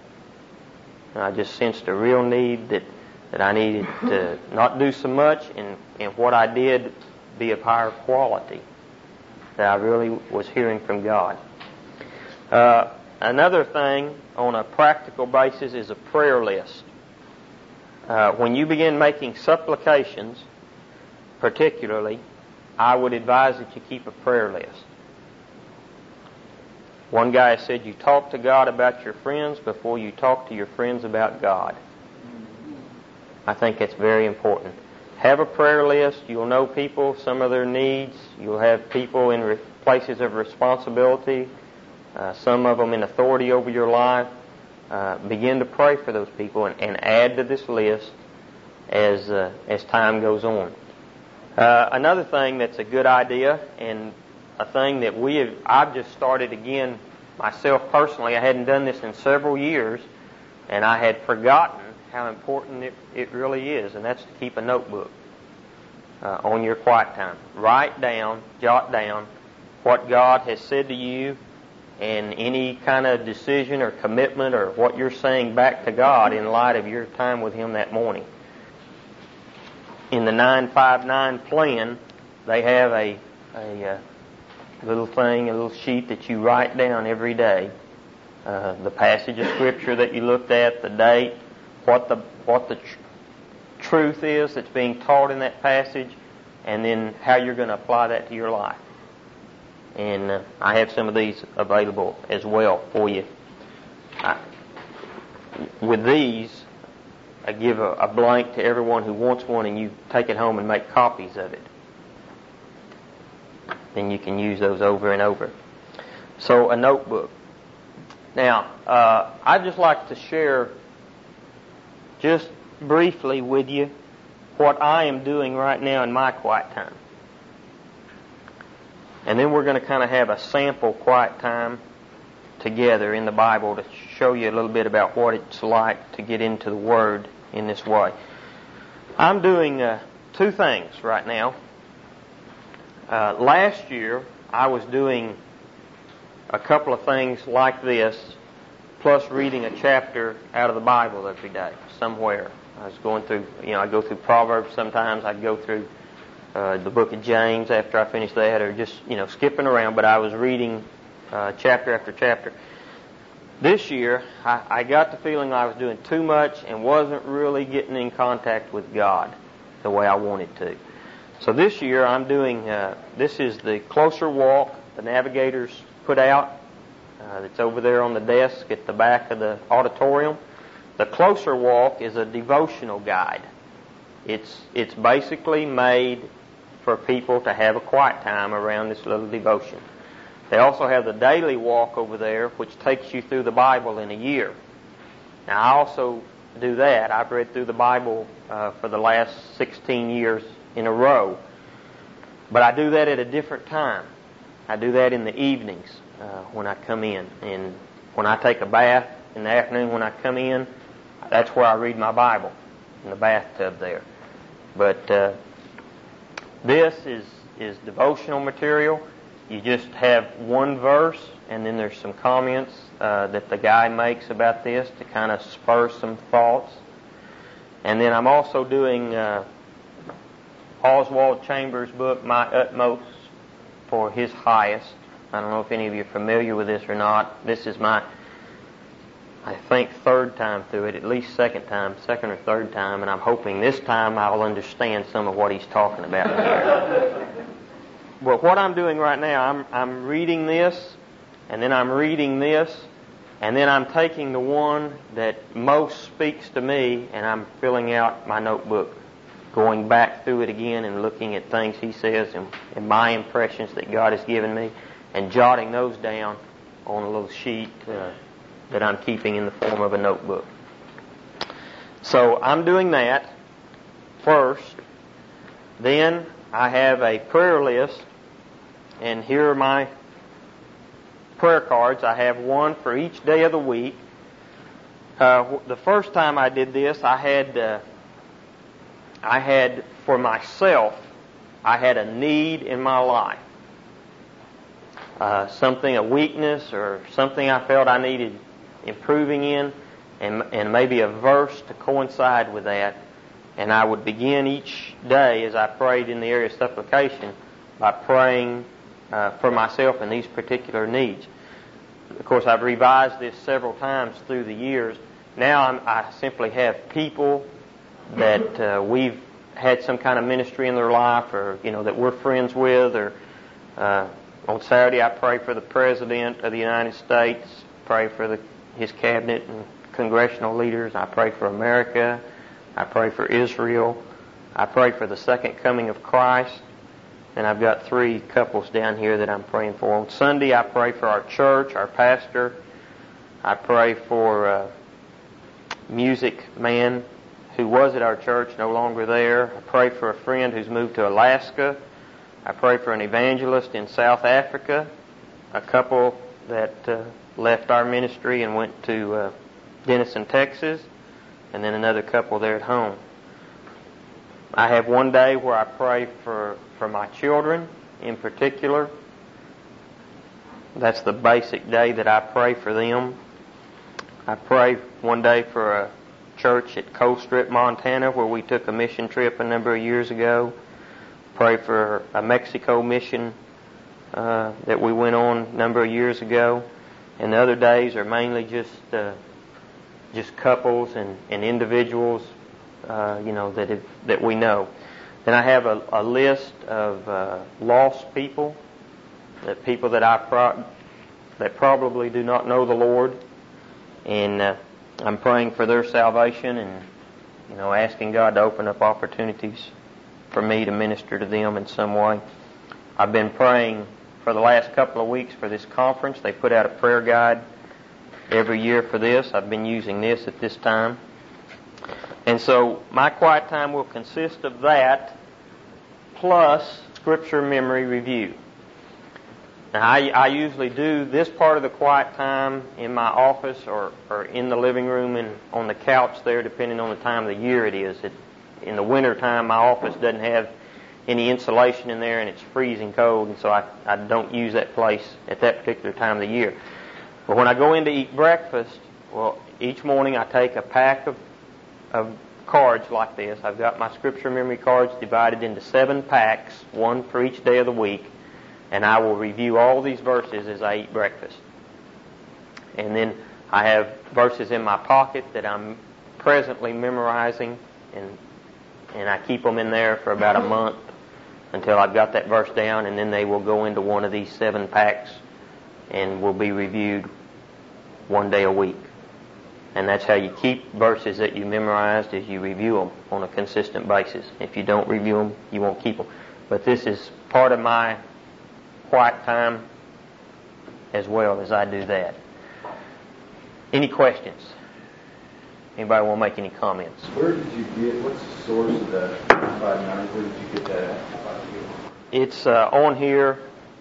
[SPEAKER 1] And I just sensed a real need that, that I needed to not do so much and, and what I did be of higher quality, that I really was hearing from God. Uh, another thing on a practical basis is a prayer list. Uh, when you begin making supplications, particularly, I would advise that you keep a prayer list. One guy said you talk to God about your friends before you talk to your friends about God. I think that's very important. Have a prayer list. You'll know people, some of their needs. You'll have people in re- places of responsibility, uh, some of them in authority over your life. Uh, begin to pray for those people and, and add to this list as uh, as time goes on. Uh, another thing that's a good idea, and a thing that we have, I've just started again myself personally. I hadn't done this in several years, and I had forgotten how important it, it really is, and that's to keep a notebook uh, on your quiet time. Write down, jot down what God has said to you, and any kind of decision or commitment or what you're saying back to God in light of your time with Him that morning. In the nine five nine plan, they have a, a uh, little thing, a little sheet that you write down every day. Uh, the passage of Scripture that you looked at, the date, what the what the tr- truth is that's being taught in that passage, and then how you're going to apply that to your life. And uh, I have some of these available as well for you. I, with these, I give a, a blank to everyone who wants one, and you take it home and make copies of it. Then you can use those over and over. So a notebook. Now, uh, I'd just like to share just briefly with you what I am doing right now in my quiet time. And then we're going to kind of have a sample quiet time together in the Bible to show you a little bit about what it's like to get into the Word in this way. I'm doing uh, two things right now. Uh, last year, I was doing a couple of things like this, plus reading a chapter out of the Bible every day, somewhere. I was going through, you know, I go through Proverbs sometimes. I'd go through uh, the book of James after I finished that, or just, you know, skipping around, but I was reading uh, chapter after chapter. This year, I, I got the feeling I was doing too much and wasn't really getting in contact with God the way I wanted to. So this year I'm doing, uh, this is the Closer Walk the Navigators put out. Uh, it's over there on the desk at the back of the auditorium. The Closer Walk is a devotional guide. It's it's basically made for people to have a quiet time around this little devotion. They also have the Daily Walk over there, which takes you through the Bible in a year. Now, I also do that. I've read through the Bible uh, for the last sixteen years in a row. But I do that at a different time. I do that in the evenings uh, when I come in. And when I take a bath in the afternoon when I come in, that's where I read my Bible, in the bathtub there. But uh, this is, is devotional material. You just have one verse, and then there's some comments uh, that the guy makes about this to kind of spur some thoughts. And then I'm also doing uh, Oswald Chambers' book, My Utmost for His Highest. I don't know if any of you are familiar with this or not. This is my, I think, third time through it, at least second time, second or third time, and I'm hoping this time I'll understand some of what he's talking about here. Well, what I'm doing right now, I'm I'm reading this, and then I'm reading this, and then I'm taking the one that most speaks to me, and I'm filling out my notebook, going back through it again and looking at things he says and, and my impressions that God has given me, and jotting those down on a little sheet uh, that I'm keeping in the form of a notebook. So I'm doing that first. Then I have a prayer list, and here are my prayer cards. I have one for each day of the week. Uh, the first time I did this, I had, uh, I had for myself, I had a need in my life, uh, something, a weakness, or something I felt I needed improving in, and and maybe a verse to coincide with that. And I would begin each day as I prayed in the area of supplication by praying uh, for myself and these particular needs. Of course, I've revised this several times through the years. Now I'm, I simply have people that uh, we've had some kind of ministry in their life, or you know that we're friends with. Or uh, on Saturday, I pray for the President of the United States, pray for the, his cabinet and congressional leaders. I pray for America. I pray for Israel. I pray for the second coming of Christ. And I've got three couples down here that I'm praying for. On Sunday, I pray for our church, our pastor. I pray for a music man who was at our church, no longer there. I pray for a friend who's moved to Alaska. I pray for an evangelist in South Africa, a couple that uh, left our ministry and went to uh, Denison, Texas, and then another couple there at home. I have one day where I pray for, for my children in particular. That's the basic day that I pray for them. I pray one day for a church at Colstrip, Montana, where we took a mission trip a number of years ago. Pray for a Mexico mission uh, that we went on a number of years ago. And the other days are mainly just uh, just couples and, and individuals, uh, you know, that have, that we know. Then I have a, a list of uh, lost people, that people that I pro- that probably do not know the Lord, and uh, I'm praying for their salvation, and you know, asking God to open up opportunities for me to minister to them in some way. I've been praying for the last couple of weeks for this conference. They put out a prayer guide every year for this. I've been using this at this time. And so my quiet time will consist of that plus scripture memory review. Now I, I usually do this part of the quiet time in my office or, or in the living room and on the couch there, depending on the time of the year it is. It, in the winter time, my office doesn't have any insulation in there and it's freezing cold, and so I, I don't use that place at that particular time of the year. But when I go in to eat breakfast, well, each morning I take a pack of, of cards like this. I've got my scripture memory cards divided into seven packs, one for each day of the week, and I will review all these verses as I eat breakfast. And then I have verses in my pocket that I'm presently memorizing, and and I keep them in there for about a month until I've got that verse down, and then they will go into one of these seven packs and will be reviewed one day a week. And that's how you keep verses that you memorized, is you review them on a consistent basis. If you don't review them, you won't keep them. But this is part of my quiet time as well as I do that. Any questions? Anybody want to make any comments?
[SPEAKER 8] Where did you get, what's the source of that five nine? Where did you get that at?
[SPEAKER 1] It's uh, on here.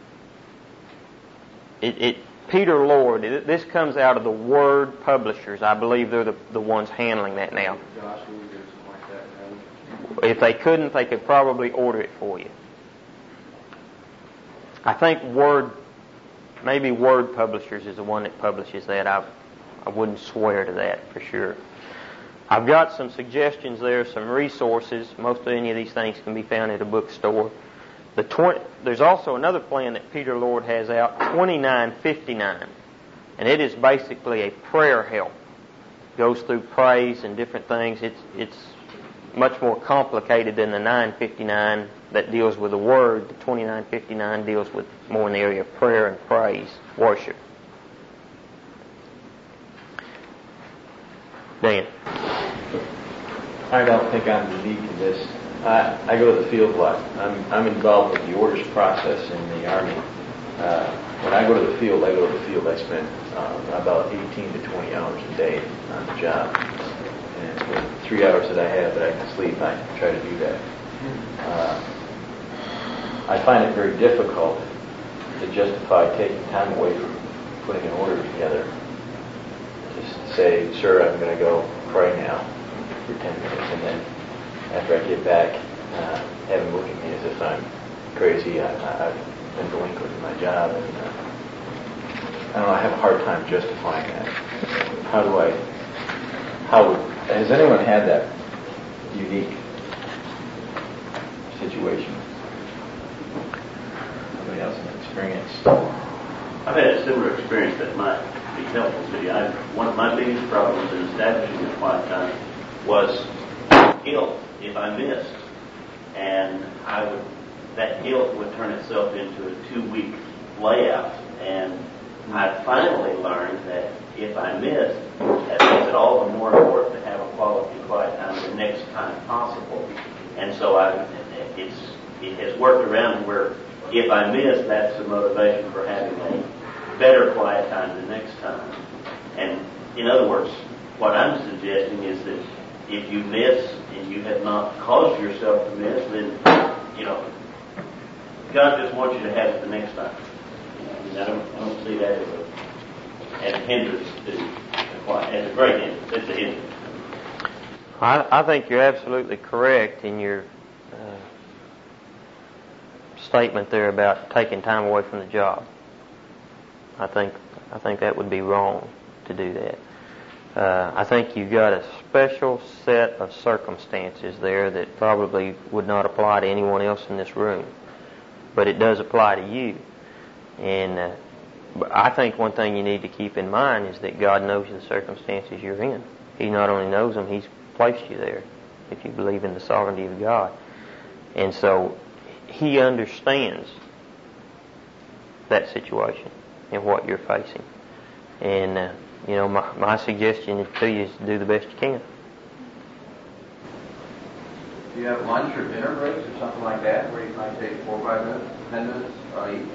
[SPEAKER 1] It, it Peter Lord, it, this comes out of the Word Publishers. I believe they're the, the ones handling that now. If they couldn't, they could probably order it for you. I think Word, maybe Word Publishers is the one that publishes that. I, I wouldn't swear to that for sure. I've got some suggestions there, some resources. Most of any of these things can be found at a bookstore. The twenty, there's also another plan that Peter Lord has out, twenty-nine fifty-nine, and it is basically a prayer help. Goes through praise and different things. It's it's much more complicated than the nine fifty-nine that deals with the Word. The twenty-nine fifty-nine deals with more in the area of prayer and praise, worship. Dan.
[SPEAKER 4] I don't think I'm unique in this. I, I go to the field a lot. I'm, I'm involved with the orders process in the Army. Uh, when I go to the field, I go to the field. I spend uh, about eighteen to twenty hours a day on the job. And for the three hours that I have that I can sleep, I try to do that. Uh, I find it very difficult to justify taking time away from putting an order together. Just say, sure, I'm going to go pray now for ten minutes, and then after I get back, uh, have him look at me as if I'm crazy. I, I, I've been delinquent in my job, and uh, I don't know. I have a hard time justifying that. How do I? How would? Has anyone had that unique situation? Somebody else in experience?
[SPEAKER 6] I've had a similar experience that might be helpful to you. I, one of my biggest problems in establishing the quiet time was guilt if I missed, and I would that guilt would turn itself into a two-week layout. And I finally learned that if I missed, that makes it all the more important to have a quality quiet time the next time possible. And so I, it's it has worked around where if I miss, that's the motivation for having a better quiet time the next time. And in other words, what I'm suggesting is that if you miss and you have not caused yourself to miss, then, you know, God just wants you to have it the next time. I mean, I don't, I don't see that as a, as a hindrance to the quiet, as a great hindrance. It's a hindrance.
[SPEAKER 1] I, I think you're absolutely correct in your uh, statement there about taking time away from the job. I think I think that would be wrong to do that. Uh, I think you've got a special set of circumstances there that probably would not apply to anyone else in this room, but it does apply to you. And uh, I think one thing you need to keep in mind is that God knows the circumstances you're in. He not only knows them, He's placed you there, if you believe in the sovereignty of God. And so He understands that situation and what you're facing. And uh, you know, my, my suggestion to you is to do the best you can.
[SPEAKER 12] Do you have lunch or dinner breaks or something like that where you might take four or five minutes, ten minutes, or eat?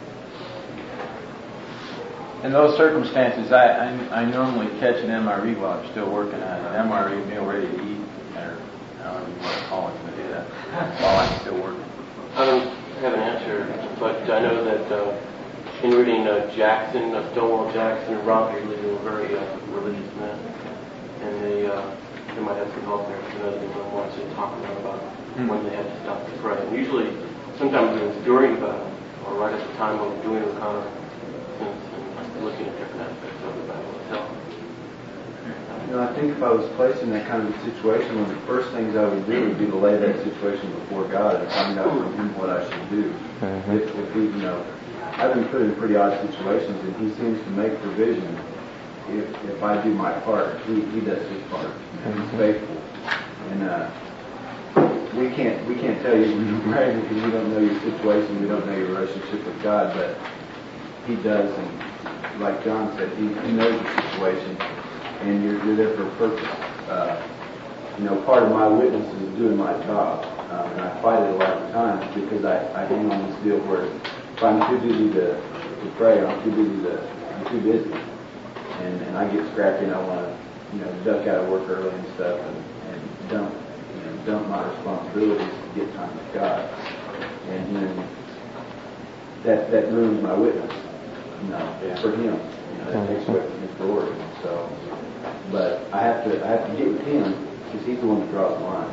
[SPEAKER 4] In those circumstances, I, I, I normally catch an M R E while I'm still working on an M R E meal ready to eat, or however you want to call it, but do that while I'm still working.
[SPEAKER 9] I don't have an answer, but I know that uh, in reading uh, Jackson, uh, Stonewall Jackson, and Robert E. Lee were very uh, religious men, and they uh, they might have some help there for those people who want to talk about, about mm-hmm. when they had to stop to pray. And usually, sometimes it was during the battle, or right at the time when doing reconnaissance and looking at different aspects of the battle itself.
[SPEAKER 8] You know, I think if I was placed in that kind of a situation, one of the first things I would do would be to lay that situation before God and find out from Him what I should do. Mm-hmm. If, if he, you know, I've been put in pretty odd situations, and He seems to make provision. If if I do my part, He He does His part. Mm-hmm. He's faithful, and uh, we can't we can't tell you when you're praying because we don't know your situation, we don't know your relationship with God, but He does, and like John said, He, he knows the situation, and you're, you're there for a purpose. Uh, you know, part of my witness is doing my job, um, and I fight it a lot of times because I, I hang on this deal where if I'm too busy to, to pray, I'm too busy to, I'm too busy, and, and I get scrappy and I want to, you know, duck out of work early and stuff, and, and dump, you know, dump my responsibilities to get time with God, and then that that ruins my witness, you know, for Him. You know, that takes away from His glory. So, but I have to I have to get with Him because He's the one that draws the line.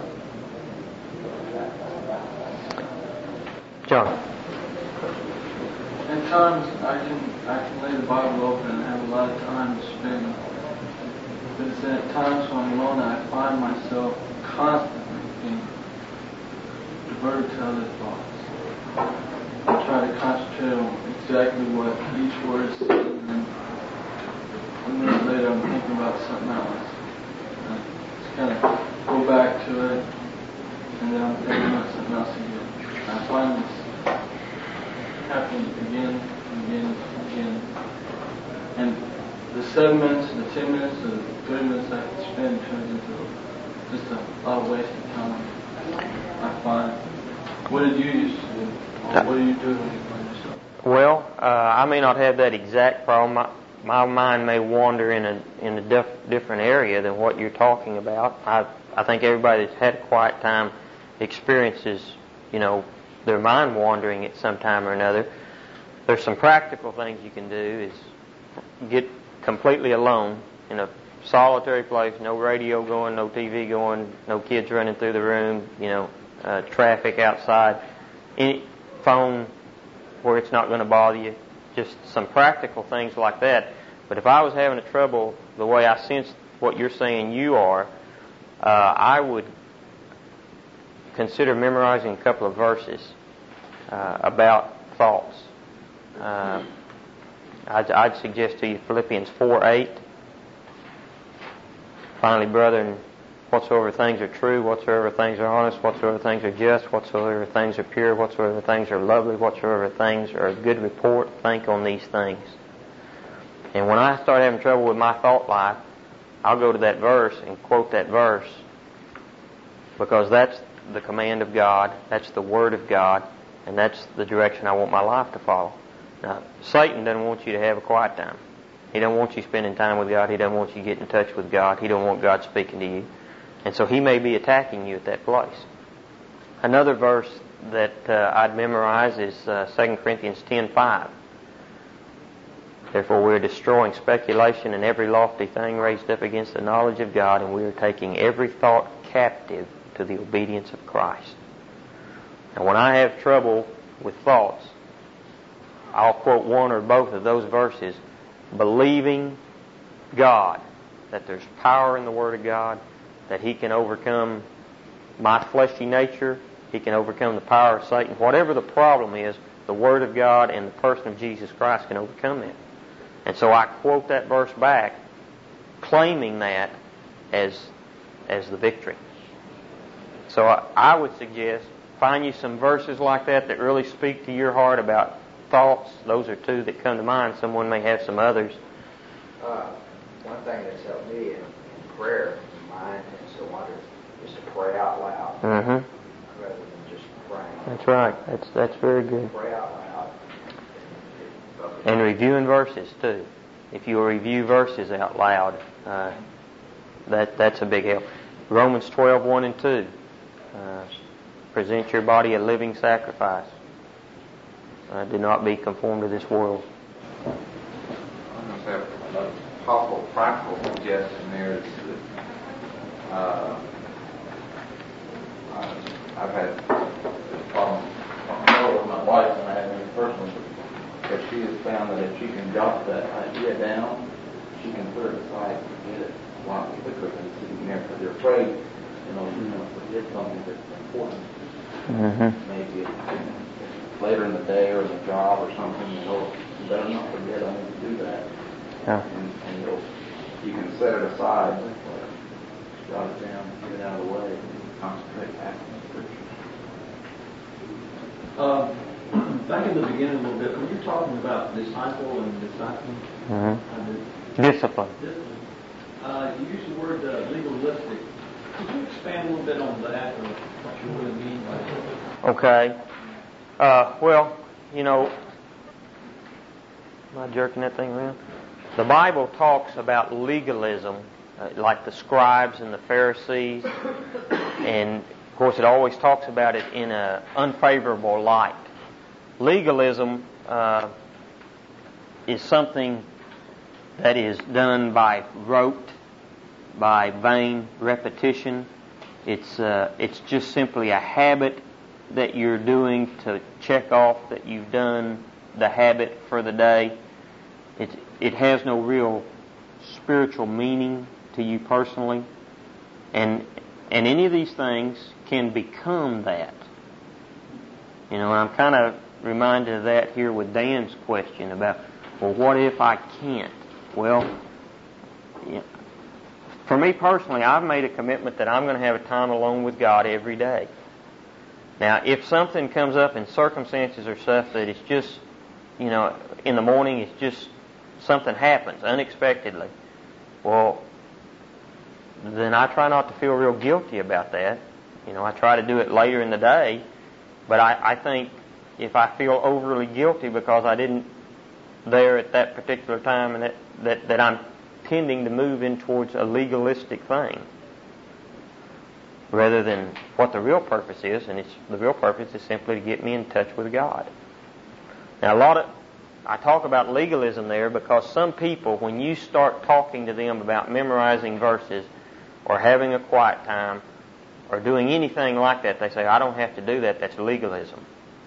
[SPEAKER 1] John.
[SPEAKER 10] At times I can I can lay the Bible open and have a lot of time to spend. But it's at times when I'm alone I find myself constantly being diverted to other thoughts. I try to concentrate on exactly what each word is saying, and then a minute later I'm thinking about something else. I just kind of go back to it, and then I'm thinking about something else again. I find this happening again and again and again. And the seven minutes, the ten minutes, the thirty minutes I can spend turns into just a lot of wasted time. I find. What did you used to do? Or what do you do when you find yourself?
[SPEAKER 1] Well, uh, I may not have that exact problem. My, my mind may wander in a in a diff, different area than what you're talking about. I I think everybody that's had a quiet time experiences, you know, their mind wandering at some time or another. There's some practical things you can do is get completely alone in a solitary place, no radio going, no T V going, no kids running through the room, you know, uh, traffic outside, any phone where it's not going to bother you, just some practical things like that. But if I was having a trouble the way I sense what you're saying you are, uh, I would consider memorizing a couple of verses uh, about thoughts. Uh, I'd, I'd suggest to you Philippians four eight. Finally, brethren, whatsoever things are true, whatsoever things are honest, whatsoever things are just, whatsoever things are pure, whatsoever things are lovely, whatsoever things are of good report, think on these things. And when I start having trouble with my thought life, I'll go to that verse and quote that verse, because that's the command of God, that's the Word of God, and that's the direction I want my life to follow. Now, Satan doesn't want you to have a quiet time. He doesn't want you spending time with God. He doesn't want you getting in touch with God. He doesn't want God speaking to you. And so he may be attacking you at that place. Another verse that uh, I'd memorize is uh, Second Corinthians ten five. Therefore we are destroying speculation and every lofty thing raised up against the knowledge of God, and we are taking every thought captive to the obedience of Christ. Now when I have trouble with thoughts, I'll quote one or both of those verses, believing God, that there's power in the Word of God, that He can overcome my fleshy nature, He can overcome the power of Satan. Whatever the problem is, the Word of God and the person of Jesus Christ can overcome it. And so I quote that verse back, claiming that as as the victory. So I, I would suggest, find you some verses like that that really speak to your heart about thoughts. Those are two that come to mind. Someone may have some others.
[SPEAKER 12] Uh, one thing that's helped me in, in prayer, in mind, and so on, is to pray out loud
[SPEAKER 1] Mm-hmm.
[SPEAKER 12] rather than just praying.
[SPEAKER 1] That's right. That's that's very good.
[SPEAKER 12] Pray out loud.
[SPEAKER 1] And reviewing verses too. If you review verses out loud, uh, that that's a big help. Romans twelve one and two. Uh, present your body a living sacrifice. Uh, do not be conformed to this world.
[SPEAKER 12] I'm going to say a possible practical suggestion there is that uh, uh, I've had this problem with my wife, and I haven't personally, but she has found that if she can jot that idea down, she can put it aside and forget it a lot quicker than sitting there, because they're afraid, you know, you're going to forget something that's important.
[SPEAKER 1] Mm-hmm.
[SPEAKER 12] Maybe it's later in the day or in the job or something, you know, you better not forget I need to do that.
[SPEAKER 1] Yeah.
[SPEAKER 12] And, and you'll, you can set it aside, jot it down, get it out of the way, and concentrate back on
[SPEAKER 4] Um, back in the beginning a little bit, when you're talking about disciple and discipling,
[SPEAKER 1] Mm-hmm. Discipline.
[SPEAKER 4] discipline, uh, you use the word uh, legalistic. Could you expand a little bit on that, or what you really mean by that?
[SPEAKER 1] Okay. Uh, well, you know, am I jerking that thing around? The Bible talks about legalism, uh, like the scribes and the Pharisees, and of course it always talks about it in an unfavorable light. Legalism uh, is something that is done by rote, by vain repetition. It's uh, it's just simply a habit that you're doing to check off that you've done the habit for the day. It it has no real spiritual meaning to you personally, and and any of these things can become that. You know, and I'm kind of reminded of that here with Dan's question about, well, what if I can't? Well, yeah, for me personally, I've made a commitment that I'm going to have a time alone with God every day. Now, if something comes up in circumstances or stuff that it's just, you know, in the morning, it's just something happens unexpectedly, well, then I try not to feel real guilty about that. You know, I try to do it later in the day, but I, I think if I feel overly guilty because I didn't there at that particular time, and that, that, that I'm tending to move in towards a legalistic thing rather than what the real purpose is, and it's the real purpose is simply to get me in touch with God. Now, a lot of I talk about legalism there because some people, when you start talking to them about memorizing verses or having a quiet time or doing anything like that, they say, I don't have to do that, that's legalism.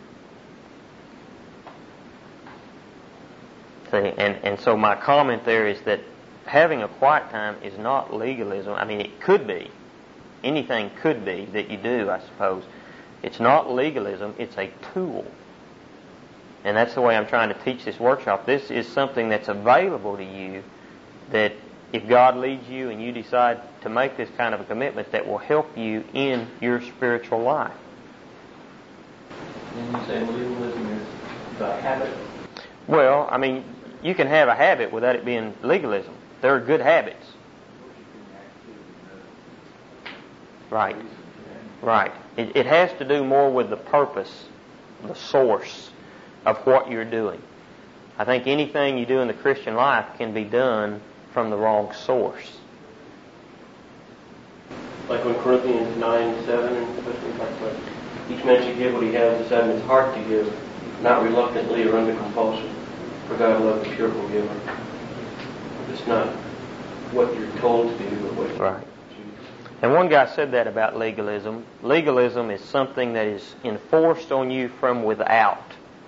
[SPEAKER 1] See, and, and so my comment there is that having a quiet time is not legalism. I mean, it could be. Anything could be that you do, I suppose. It's not legalism, it's a tool. And that's the way I'm trying to teach this workshop. This is something that's available to you that if God leads you and you decide to make this kind of a commitment, that will help you in your spiritual life.
[SPEAKER 4] And you say legalism is the habit?
[SPEAKER 1] Well, I mean, you can have a habit without it being legalism. There are good habits. Right. Right. It, it has to do more with the purpose, the source of what you're doing. I think anything you do in the Christian life can be done from the wrong source.
[SPEAKER 9] Like when Corinthians nine seven, especially talks about each man should give what he has to set in his heart to give, not reluctantly or under compulsion, for God loves a cheerful giver. It's not what you're told to do, but what you
[SPEAKER 1] right. And one guy said that about legalism. Legalism is something that is enforced on you from without.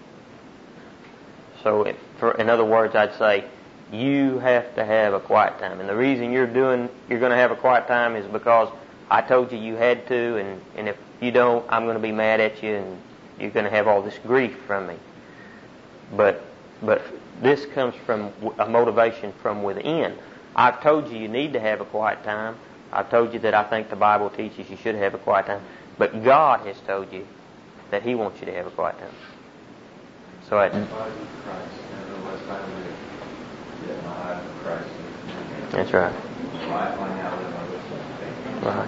[SPEAKER 1] So, if, for, in other words, I'd say you have to have a quiet time, and the reason you're doing you're going to have a quiet time is because I told you you had to, and, and if you don't, I'm going to be mad at you, and you're going to have all this grief from me. But but this comes from a motivation from within. I've told you you need to have a quiet time. I've told you that I think the Bible teaches you should have a quiet time. But God has told you that He wants you to have a quiet time. So I... That's right. Right.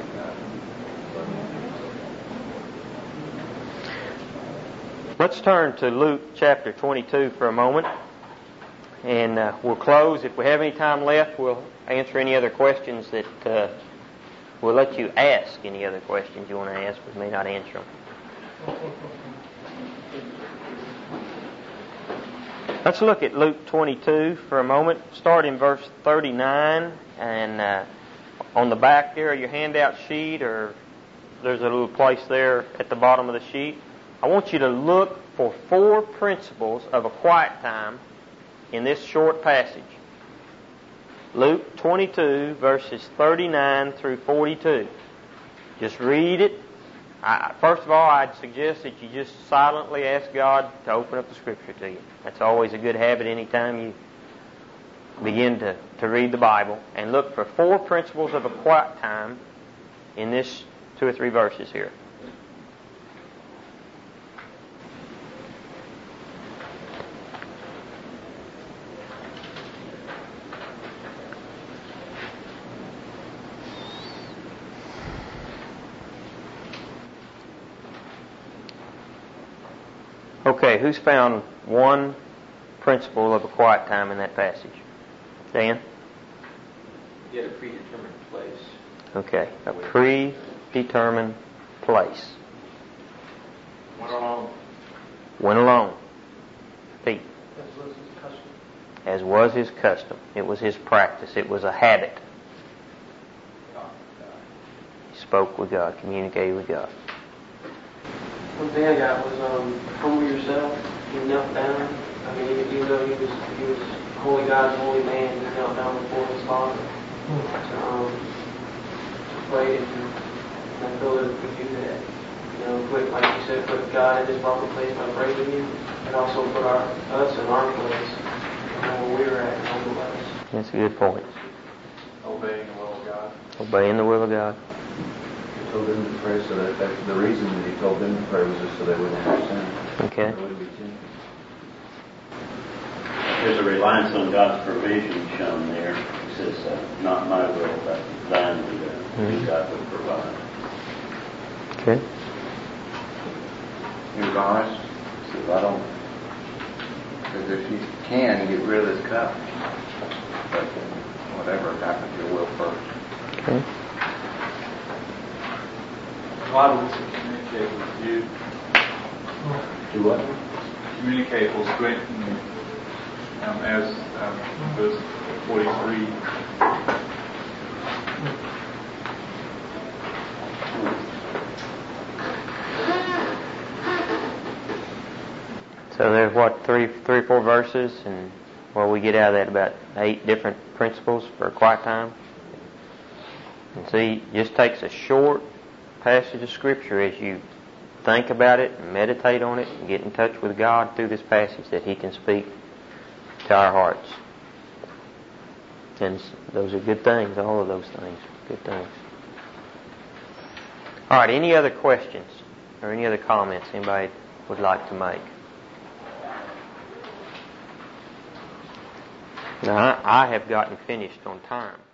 [SPEAKER 1] Let's turn to Luke chapter twenty-two for a moment. And uh, we'll close. If we have any time left, we'll answer any other questions that... Uh, we'll let you ask any other questions you want to ask. We may not answer them. Let's look at Luke twenty-two for a moment. Start in verse thirty-nine, and uh, on the back there of your handout sheet, or there's a little place there at the bottom of the sheet. I want you to look for four principles of a quiet time in this short passage. Luke twenty-two, verses thirty-nine through forty-two. Just read it. I, first of all, I'd suggest that you just silently ask God to open up the Scripture to you. That's always a good habit anytime you begin to, to read the Bible. And look for four principles of a quiet time in this two or three verses here. Okay, who's found one principle of a quiet time in that passage? Dan?
[SPEAKER 4] You had a predetermined place.
[SPEAKER 1] Okay, a predetermined place.
[SPEAKER 7] Went alone.
[SPEAKER 1] Went alone. Pete?
[SPEAKER 3] As was his custom.
[SPEAKER 1] As was his custom. It was his practice. It was a habit. He spoke with God, communicated with God.
[SPEAKER 9] One thing I got was um, humble yourself. He knelt down. I mean, even, even though he was he was holy God, holy man, he knelt down before his Father. Um, prayed, and I feel that if we do that, you know, put, like you said, put God in His proper place by praising Him, and also put our us in our place, you know, where we're at, and humble us.
[SPEAKER 1] That's a good point.
[SPEAKER 7] Obeying the will of God.
[SPEAKER 1] Obeying the will of God.
[SPEAKER 8] He told them to pray so that, that the reason that he told them to pray was just so they wouldn't understand.
[SPEAKER 1] Okay.
[SPEAKER 8] They wouldn't be tempted.
[SPEAKER 6] There's a reliance on God's provision shown there. It says, uh, not my will, but thine be done.
[SPEAKER 1] Mm-hmm.
[SPEAKER 6] God would provide.
[SPEAKER 1] Okay.
[SPEAKER 11] He was honest. He says, I don't, because if you can get rid of this cup, but whatever happens, your will first.
[SPEAKER 1] Okay.
[SPEAKER 7] God wants to communicate with you.
[SPEAKER 8] Do what?
[SPEAKER 7] Communicate will strengthen you. Um, as um, verse forty-three.
[SPEAKER 1] So there's what, three, three, four verses, and well, we get out of that about eight different principles for a quiet time. And see, it just takes a short passage of Scripture as you think about it and meditate on it and get in touch with God through this passage that He can speak to our hearts. And those are good things, all of those things, good things. All right, any other questions or any other comments anybody would like to make? Now, I, I have gotten finished on time.